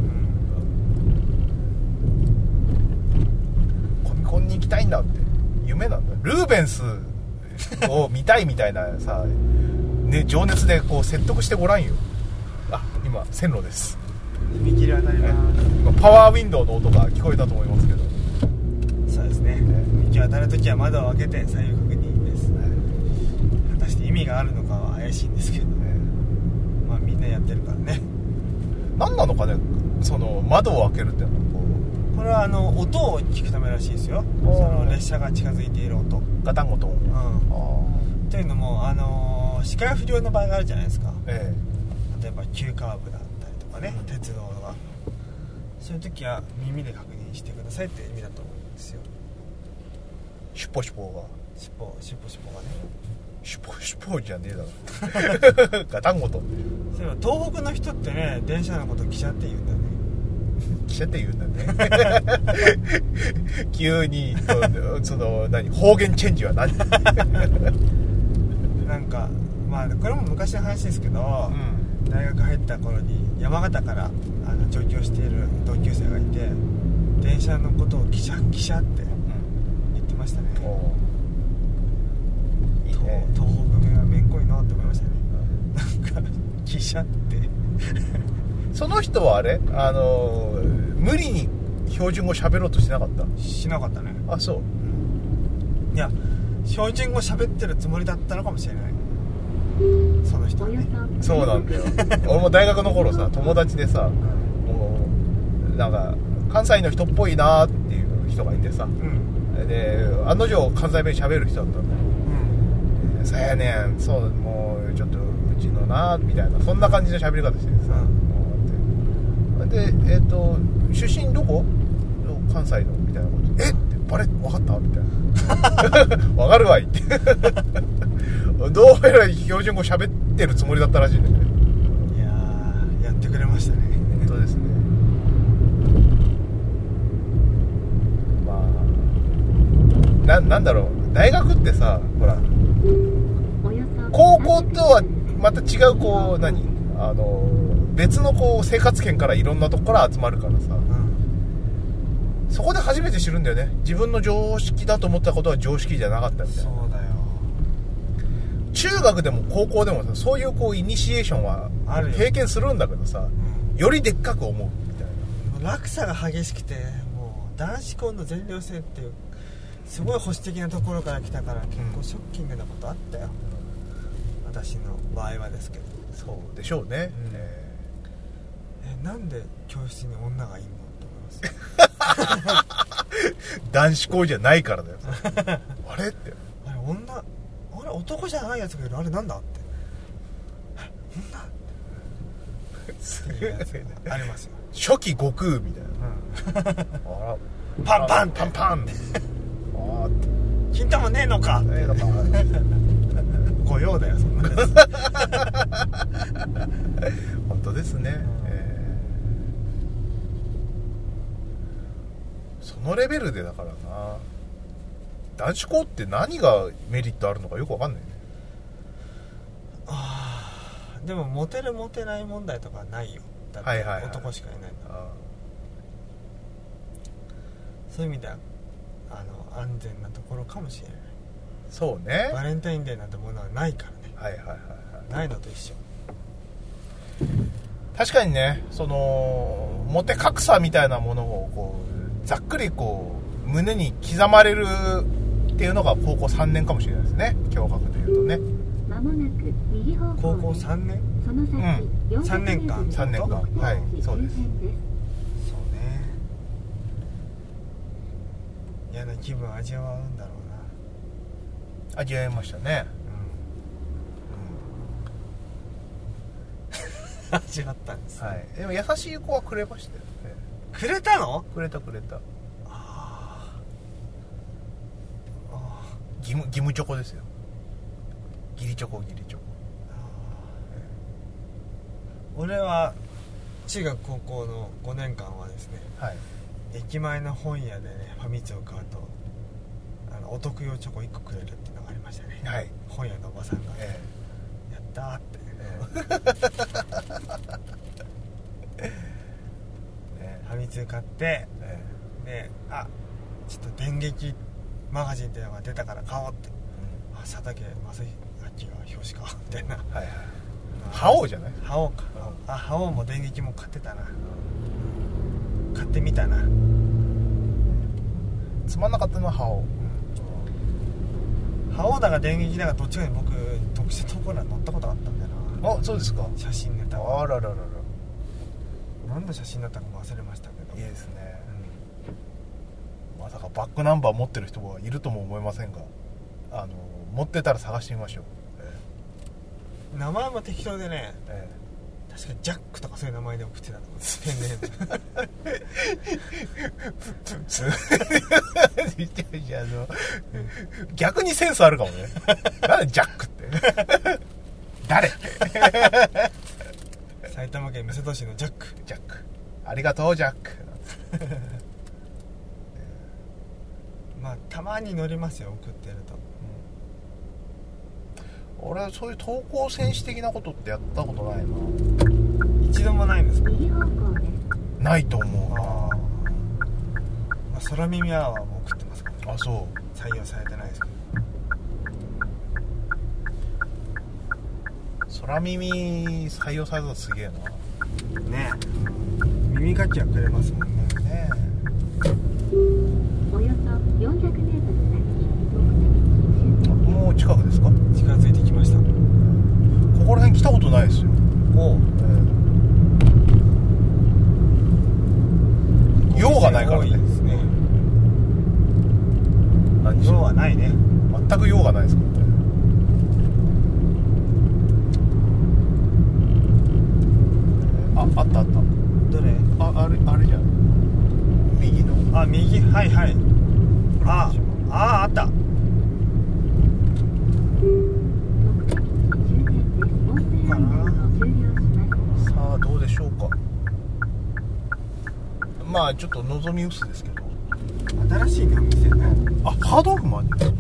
コミコンに行きたいんだって夢なんだ。ルーベンスを見たいみたいなさ、ね、情熱でこう説得してごらんよ。あ、今線路です。 踏切渡ります。 今パワーウィンドウの音が聞こえたと思いますけど。 そうですね。踏切渡るときは窓を開けて左右確認です。果たして意味があるのかは怪しいんですけど、まあみんなやってるからね。 何なのかね、その窓を開けるってのはこれは音を聞くためらしいですよ。その列車が近づいている音、 ガタンゴトン。 というのも視界不良の場合があるじゃないですか。 例えば急カーブだったりとかね、鉄道が。そういう時は耳で確認してくださいって意味だと思うんですよ。 シュポシュポがシュポがね、 シュポじゃねえだろ。ガタンゴトン。 そういえば東北の人ってね、電車のこと汽車って言うんだよね。 汽車って言うんだね。急にその方言チェンジは何？ なんかまあこれも昔の話ですけど、大学入った頃に山形から上京している同級生がいて、電車のことを汽車って言ってましたね。いいね。東北弁はめんこいなって思いましたね。なんか汽車ってその人はあれ無理に標準語喋ろうとしなかった？ しなかったね。 あ、そう。 いや、標準語喋ってるつもりだったのかもしれない、その人はね。 そうなんだよ。俺も大学の頃さ、友達でさ、もうなんか関西の人っぽいなっていう人がいてさ、で案の定関西弁喋る人だったんだよ。そうやねん、そう、もうちょっとうちのなみたいな、そんな感じの喋り方しててさ、で出身どこ？関西のみたいなこと。ってバレ分かったみたいな。分かるわいって。どうやら標準語喋ってるつもりだったらしいんだよね。 くれましたね。 本当ですね。まあなんだろう、大学ってさ、ほら高校とはまた違うこう別のこう生活圏からいろんなとこから集まるからさ、そこで初めて知るんだよね。自分の常識だと思ったことは常識じゃなかったみたいな。 そうだよ。 中学でも高校でもさ、そういうこうイニシエーションは経験するんだけどさ、よりでっかく思うみたいな。落差が激しくて、もう男子校の全寮制っていうすごい保守的なところから来たから、結構ショッキングなことあったよ、私の場合はですけど。 そうでしょうね、 なんで教室に女がいんのと思います男子校じゃないからだよあれって、 あれ男じゃないやつがいる、あれなんだって女ありますよ。 初期悟空みたいな、あらパンパンパンパンあ金玉ねえのか御用だよ、そんなやつ本当ですね、そのレベルでだからな。男子校って何がメリットあるのかよくわかんないね。 でもモテるモテない問題とかはないよ。だって男しかいないんだ、そういう意味では安全なところかもしれない。 そうね。 バレンタインデーなんてものはないからね。ないのと一緒。 確かにね、そのモテ格差みたいなものをこうざっくりこう胸に刻まれるっていうのが高校3年かもしれないですね。共学でいうとね。 まもなく右方向高校3年？ その先、 3年間。 3年間。はい、そうです。そうね。 嫌な気分味わうんだろうな。 味わいましたね。 味わったんです、ね。はい。 でも優しい子はくれましたよね。 くれたの？ くれた。義務チョコですよ。義理チョコ。 俺は中学高校の5年間はですね、駅前の本屋でね、ファミ通を買うとお得用チョコ1個くれるっていうのがありましたね。本屋のおばさんが、やったーって、ファミ通買って、でちょっと電撃マガジンっていうのが出たから買おうって、佐竹正明が表紙かみたいな。 覇王じゃない？ 覇王か。覇王も電撃も買ってたな。買ってみたな。 つまんなかったのは覇王。 覇王だが電撃だがどっちかに僕特殊投稿欄載ったことあったんだよな。 そうですか。 写真ネタは。 何の写真だったかも忘れましたけど。 いいですね。まさかバックナンバー持ってる人はいるとも思いませんが、持ってたら探してみましょう。 名前も適当でね、確かジャックとかそういう名前で送ってたと思うんです。ペンネーム逆にセンスあるかもね。なんでジャックって誰埼玉県三郷市のジャック。 ありがとうジャックまあたまに乗りますよ、送ってると。 俺はそういう投稿戦士的なことってやったことないな。 一度もないんですか？ ないと思うな。 空耳アワーも送ってますから、ね。 そう。 採用されてないですけど。空耳採用されたらすげえな。 ねえ。耳かきはくれますもんね。 およそ400メートル先。 もう近くですか？ 近づいてきました。 ここら辺来たことないですよ。用がないからね。 用はないね。 全く用がないですからね。あった。どれ？ あれじゃん。右の。 右、はい。あった。 さあどうでしょうか。 まあちょっと望み薄ですけど。 新しいねお店ね。 あ、ハードオフもあるんだよ。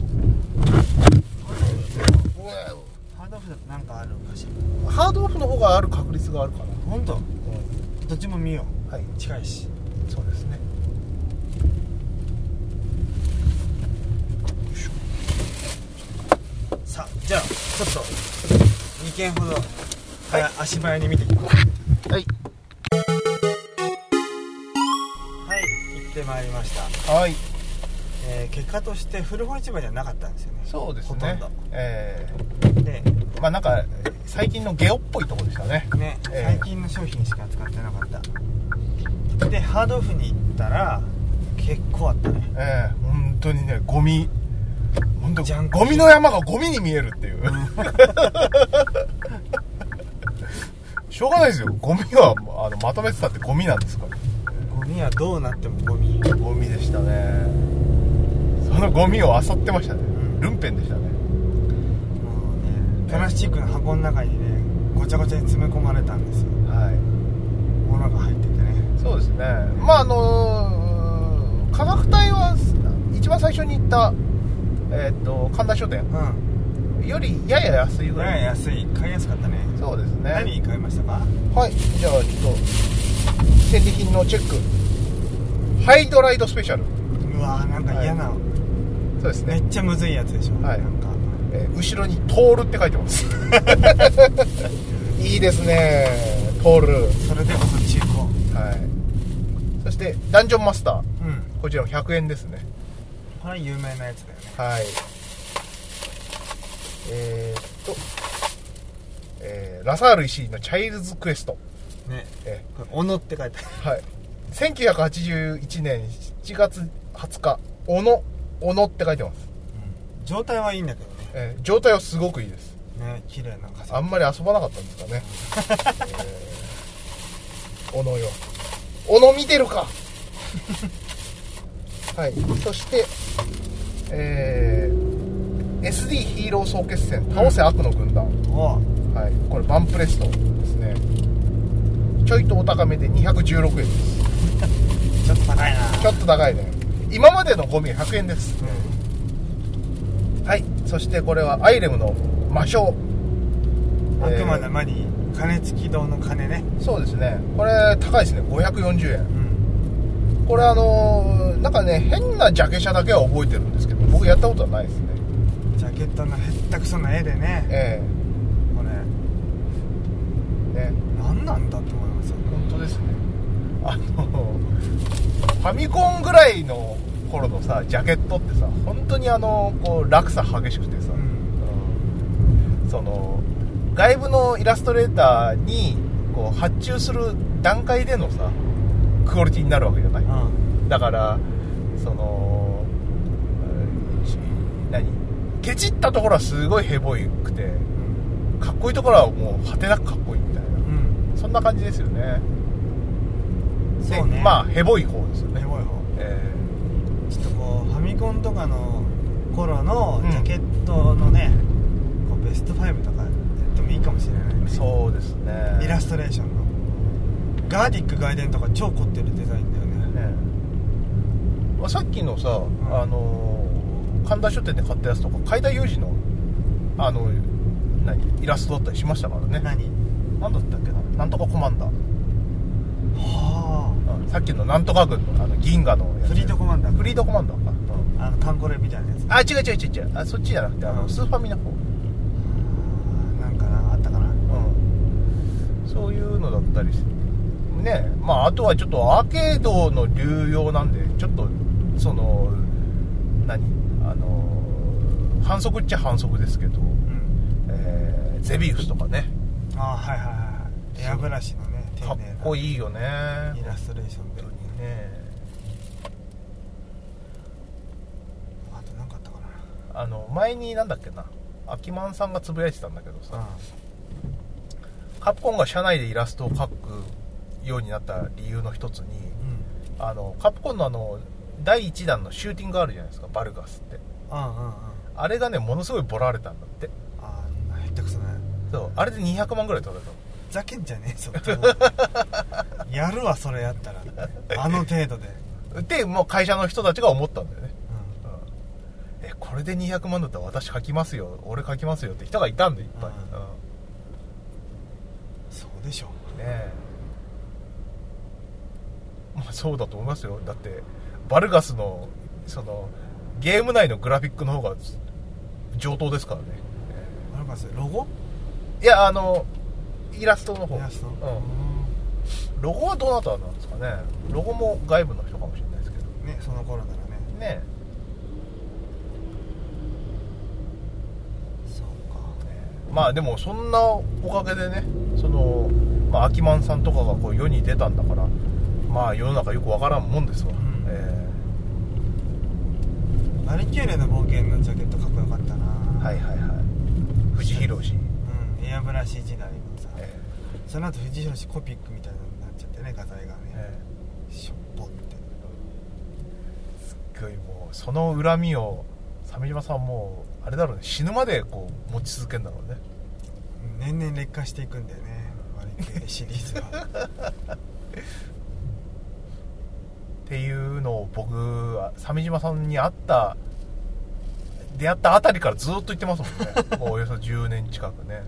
ハードオフだとなんかあるかしら。ハードオフの方がある確率があるかな。 本当？どっちも見よう。 はい、 近いし。 そうですね。 さあ、じゃあちょっと2軒ほど、はい、足早に見ていきます。 はい。 はい、行ってまいりました。 はい。 結果として古本市場じゃなかったんですよね。 そうですね。 ほとんど。で、 まあなんか最近のゲオっぽいとこでしたね。 ね、最近の商品しか使ってなかった。で、ハードオフに行ったら結構あったね。 本当にね、ゴミ。本当ゴミの山がゴミに見えるっていう。しょうがないですよ。ゴミはまとめてたってゴミなんですから。 ゴミはどうなってもゴミ。 ゴミでしたね。そのゴミを漁ってましたね。ルンペンでしたね。もうね、プラスチックの箱の中にね、ごちゃごちゃに詰め込まれたんですよ。はい。物が入っててね。 そうですね。まあ価格帯は一番最初に行った神田書店、よりやや安いぐらい。 やや安い。買いやすかったね。 そうですね。 何買いましたか？ はい。じゃあちょっと戦利品のチェック。ハイドライドスペシャル。 うわー、なんか嫌な、 そうですね。 めっちゃむずいやつでしょ。 はい。 なんか、 後ろにトールって書いてます。いいですね。トール。 それでこそ中古。 はい。そしてダンジョンマスター。こちらも100円ですね。 これは有名なやつだよね。 はい。ラサール石井のチャイルズクエスト。 ね。これ小野って書いてある。 はい。1981年7月20日、小野って書いてます。 状態はいいんだけどね。 状態はすごくいいです。 ね、綺麗な傘。 あんまり遊ばなかったんですかね。小野よ。小野見てるか。はい。そして、SD ヒーロー総決戦、倒せ悪の軍団。はい。これバンプレストですね。ちょいとお高めで216円です。 ちょっと高いな。 ちょっと高いね。今までのゴミ100円です。はい。そしてこれはアイレムの魔性。 悪魔の魔に金付き堂の金ね。 そうですね。これ高いですね。540円。これなんかね、変なジャケ写だけは覚えてるんですけど、僕やったことはないですね。 ジャケットのへったくそな絵でね。これね、何なんだと思いますよね。 本当ですね。ファミコンぐらいの頃のさ、ジャケットってさ、本当にこう落差激しくてさ、その外部のイラストレーターにこう発注する段階でのさ、クオリティになるわけじゃない。だからそのケチったところはすごいヘボいくて、かっこいいところはもう果てなくかっこいいみたいな、そんな感じですよね。そうね。まあヘボい方ですよね。 ヘボい方。ちょっとこうファミコンとかの頃のジャケットのね、こうベスト5とかやってもいいかもしれないね。 そうですね。 イラストレーションのガーディック外伝とか超凝ってるデザインだよね。 さっきのさ、神田書店で買ったやつとか海田裕二のイラストだったりしましたからね。何だったっけな、なんとかコマンダー。はあ。さっきのなんとか軍の銀河のやつ。 フリードコマンダー。 フリードコマンダーか。 カンコレみたいなやつ。 違う。そっちじゃなくてスーファミの方。 なんかな、あったかな。 そういうのだったりね。まああとはちょっとアーケードの流用なんで、ちょっとその反則っちゃ反則ですけど、ゼビウスとかね。エアブラシのね、丁寧なかっこいいよね、 イラストレーションでね。あと何かあったかな。 前になんだっけな、アキマンさんがつぶやいてたんだけどさ、カプコンが社内でイラストを描くようになった理由の一つに、カプコンの第1弾のシューティングあるじゃないですか、バルガスって。あれがね、ものすごいボラれたんだって。 へったくそね。 そう、あれで200万ぐらい取られたの。 ざけんじゃねえぞってやるわそれやったらあの程度でもう会社の人たちが思ったんだよね、これで200万だったら私書きますよ、俺書きますよって人がいたんでいっぱい、 そうでしょうねえ、まあ、そうだと思いますよ。だってバルガスのそのゲーム内のグラフィックの方が上等ですからね。 バルガスロゴ？ いやイラストの方。 イラスト、 ロゴはどなたなんですかね。ロゴも外部の人かもしれないですけどね、その頃ならね。 ねまあでもそんなおかげでね、そのまあアキマンさんとかがこう世に出たんだから、まあ世の中よくわからんもんですわ。 バリキューレの冒険のジャケットかっこよかったな。 はいはいはい。藤弘エアブラシ時代のさ、その後藤弘コピックみたいなのになっちゃってね、画材がね、しょっぽってすっごいもうその恨みを鮫島さんもあれだろうね、死ぬまでこう持ち続けるんだろうね。 年々劣化していくんだよね、バリキューレシリーズはっていうのを僕は鮫島さんに出会ったあたりからずっと言ってますもんねもうおよそ10年近くね、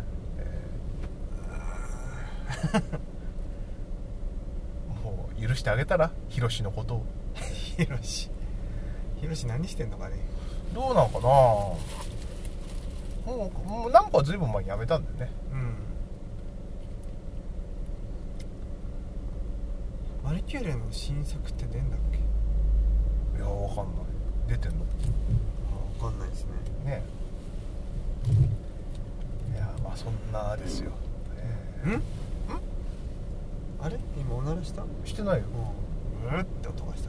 もう許してあげたらヒロシのことをヒロシ何してんのかね。 どうなのかな。もうなんか随分前に辞めたんだよね。 バリキューレの新作って出んだっけ。 いやわかんない。出てんの？ わかんないですね。 ねえ。いやまあそんなですよ。 あれ今おならした？ してないよ。 うって音がした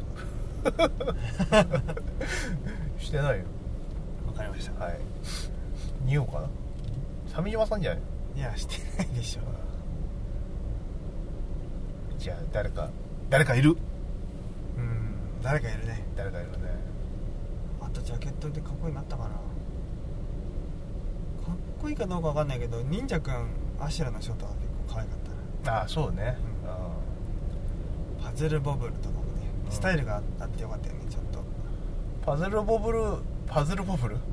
してないよ。 わかりました。 はい。匂うかな。鮫島さんじゃない？ いやしてないでしょ。 じゃあ誰かいる。 誰かいるね。 誰かいるね。 あとジャケットでかっこいいなったかな。かっこいいかどうかわかんないけど、忍者くんアシュラのショートは結構可愛かったな。 ああそうね、 パズルボブルとかもね、スタイルがあってよかったよね。ちょっとバブルボブルね。 バブルボブルか、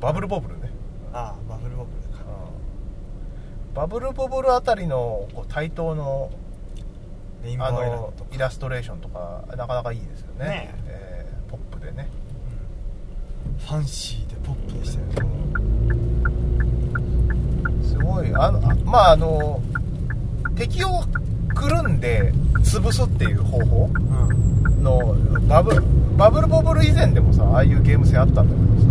バブルボブルあたりのこう対等のレインボーアイランドとかイラストレーションとかなかなかいいですよね。ポップでね、 ファンシーでポップでしたよね。 すごい敵をくるんで潰すっていう方法の、バブルボブル以前でもさ、ああいうゲーム性あったんだけどさ、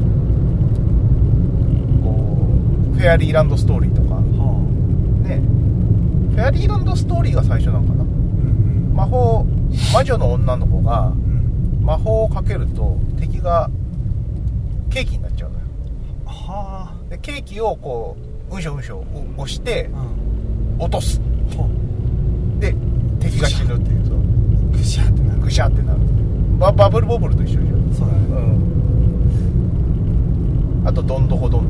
こうフェアリーランドストーリーとか、ね、フェアリーランドストーリーが最初なのかな。魔女の女の子が魔法をかけると敵がケーキになっちゃうのよ。でケーキをこううんしょうんしょ押して落とす、で敵が死ぬっていう、そうグシャーってなる。 バブルボブルと一緒でしょ。 そうだね、 あとドンドコドンと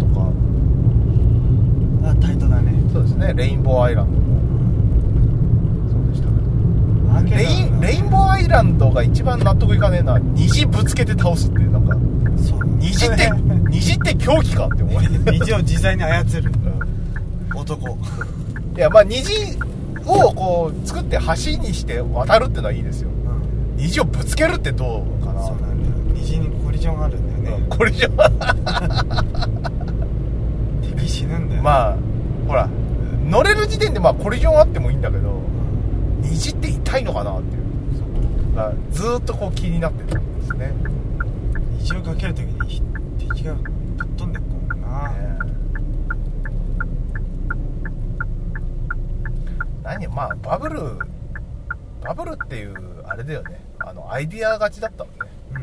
か、 タイトだね。 そうですね。レインボーアイランドもそうでしたけど、レインボーアイランドが一番納得いかねえな。虹ぶつけて倒すっていう、なんか虹って狂気かって思う虹を自在に操る男。 いやまあ虹をこう作って橋にして渡るってのはいいですよ、虹をぶつけるってどうかな。 そうなんだよ。虹にコリジョンあるんだよね。 コリジョン敵死ぬんだよ、ね、 まあほら乗れる時点でまあコリジョンあってもいいんだけど、虹って痛いのかなっていう、そこがずーっとこう気になってるんですね。 虹をかけるときに敵がぶっ飛んでくるもんな、 まあバブルっていうあれだよね、アイディア勝ちだったのね、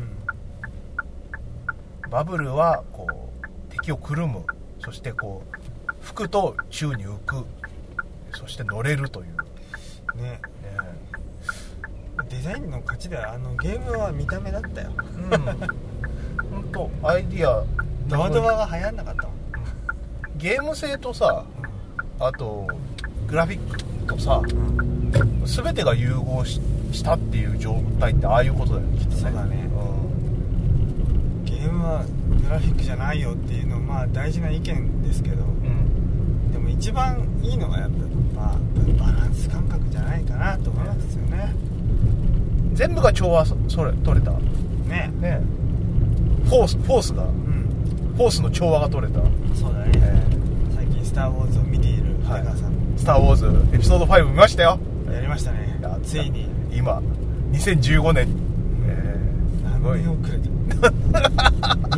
バブルはこう敵をくるむ、そしてこう吹くと宙に浮く、そして乗れるというね。デザインの勝ちではゲームは見た目だったよ。 本当アイディアドバドバが流行んなかったもん。 ゲーム性とさ、あとグラフィッとさ、全てが融合したっていう状態ってああいうことだよね、きっとね。 そうだね、ゲームはグラフィックじゃないよっていうのはまあ大事な意見ですけど、でも一番いいのはやっぱバランス感覚じゃないかなと思いますよね。 全部が調和取れたねフォースの調和が取れた。 そうだね、最近スター・ウォーズを見ている出川さん、 スター・ウォーズエピソード5見ましたよ。 やりましたね、ついに今2015年、 何年遅れた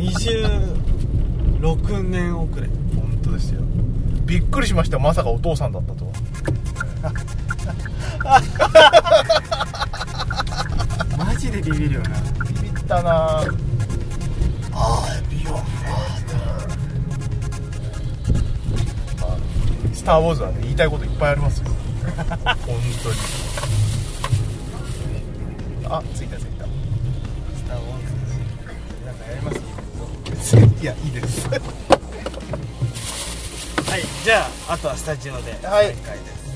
26年遅れ。 本当ですよ、びっくりしましたよ、まさかお父さんだったとはマジでビビるよな。 ビビったな。ビヨンスター・ウォーズはね、言いたいこといっぱいありますよ本当に。あ、着いた。 スター・ウォーズなんかやります？ いや、いいですはい、じゃああとはスタジオで再開です。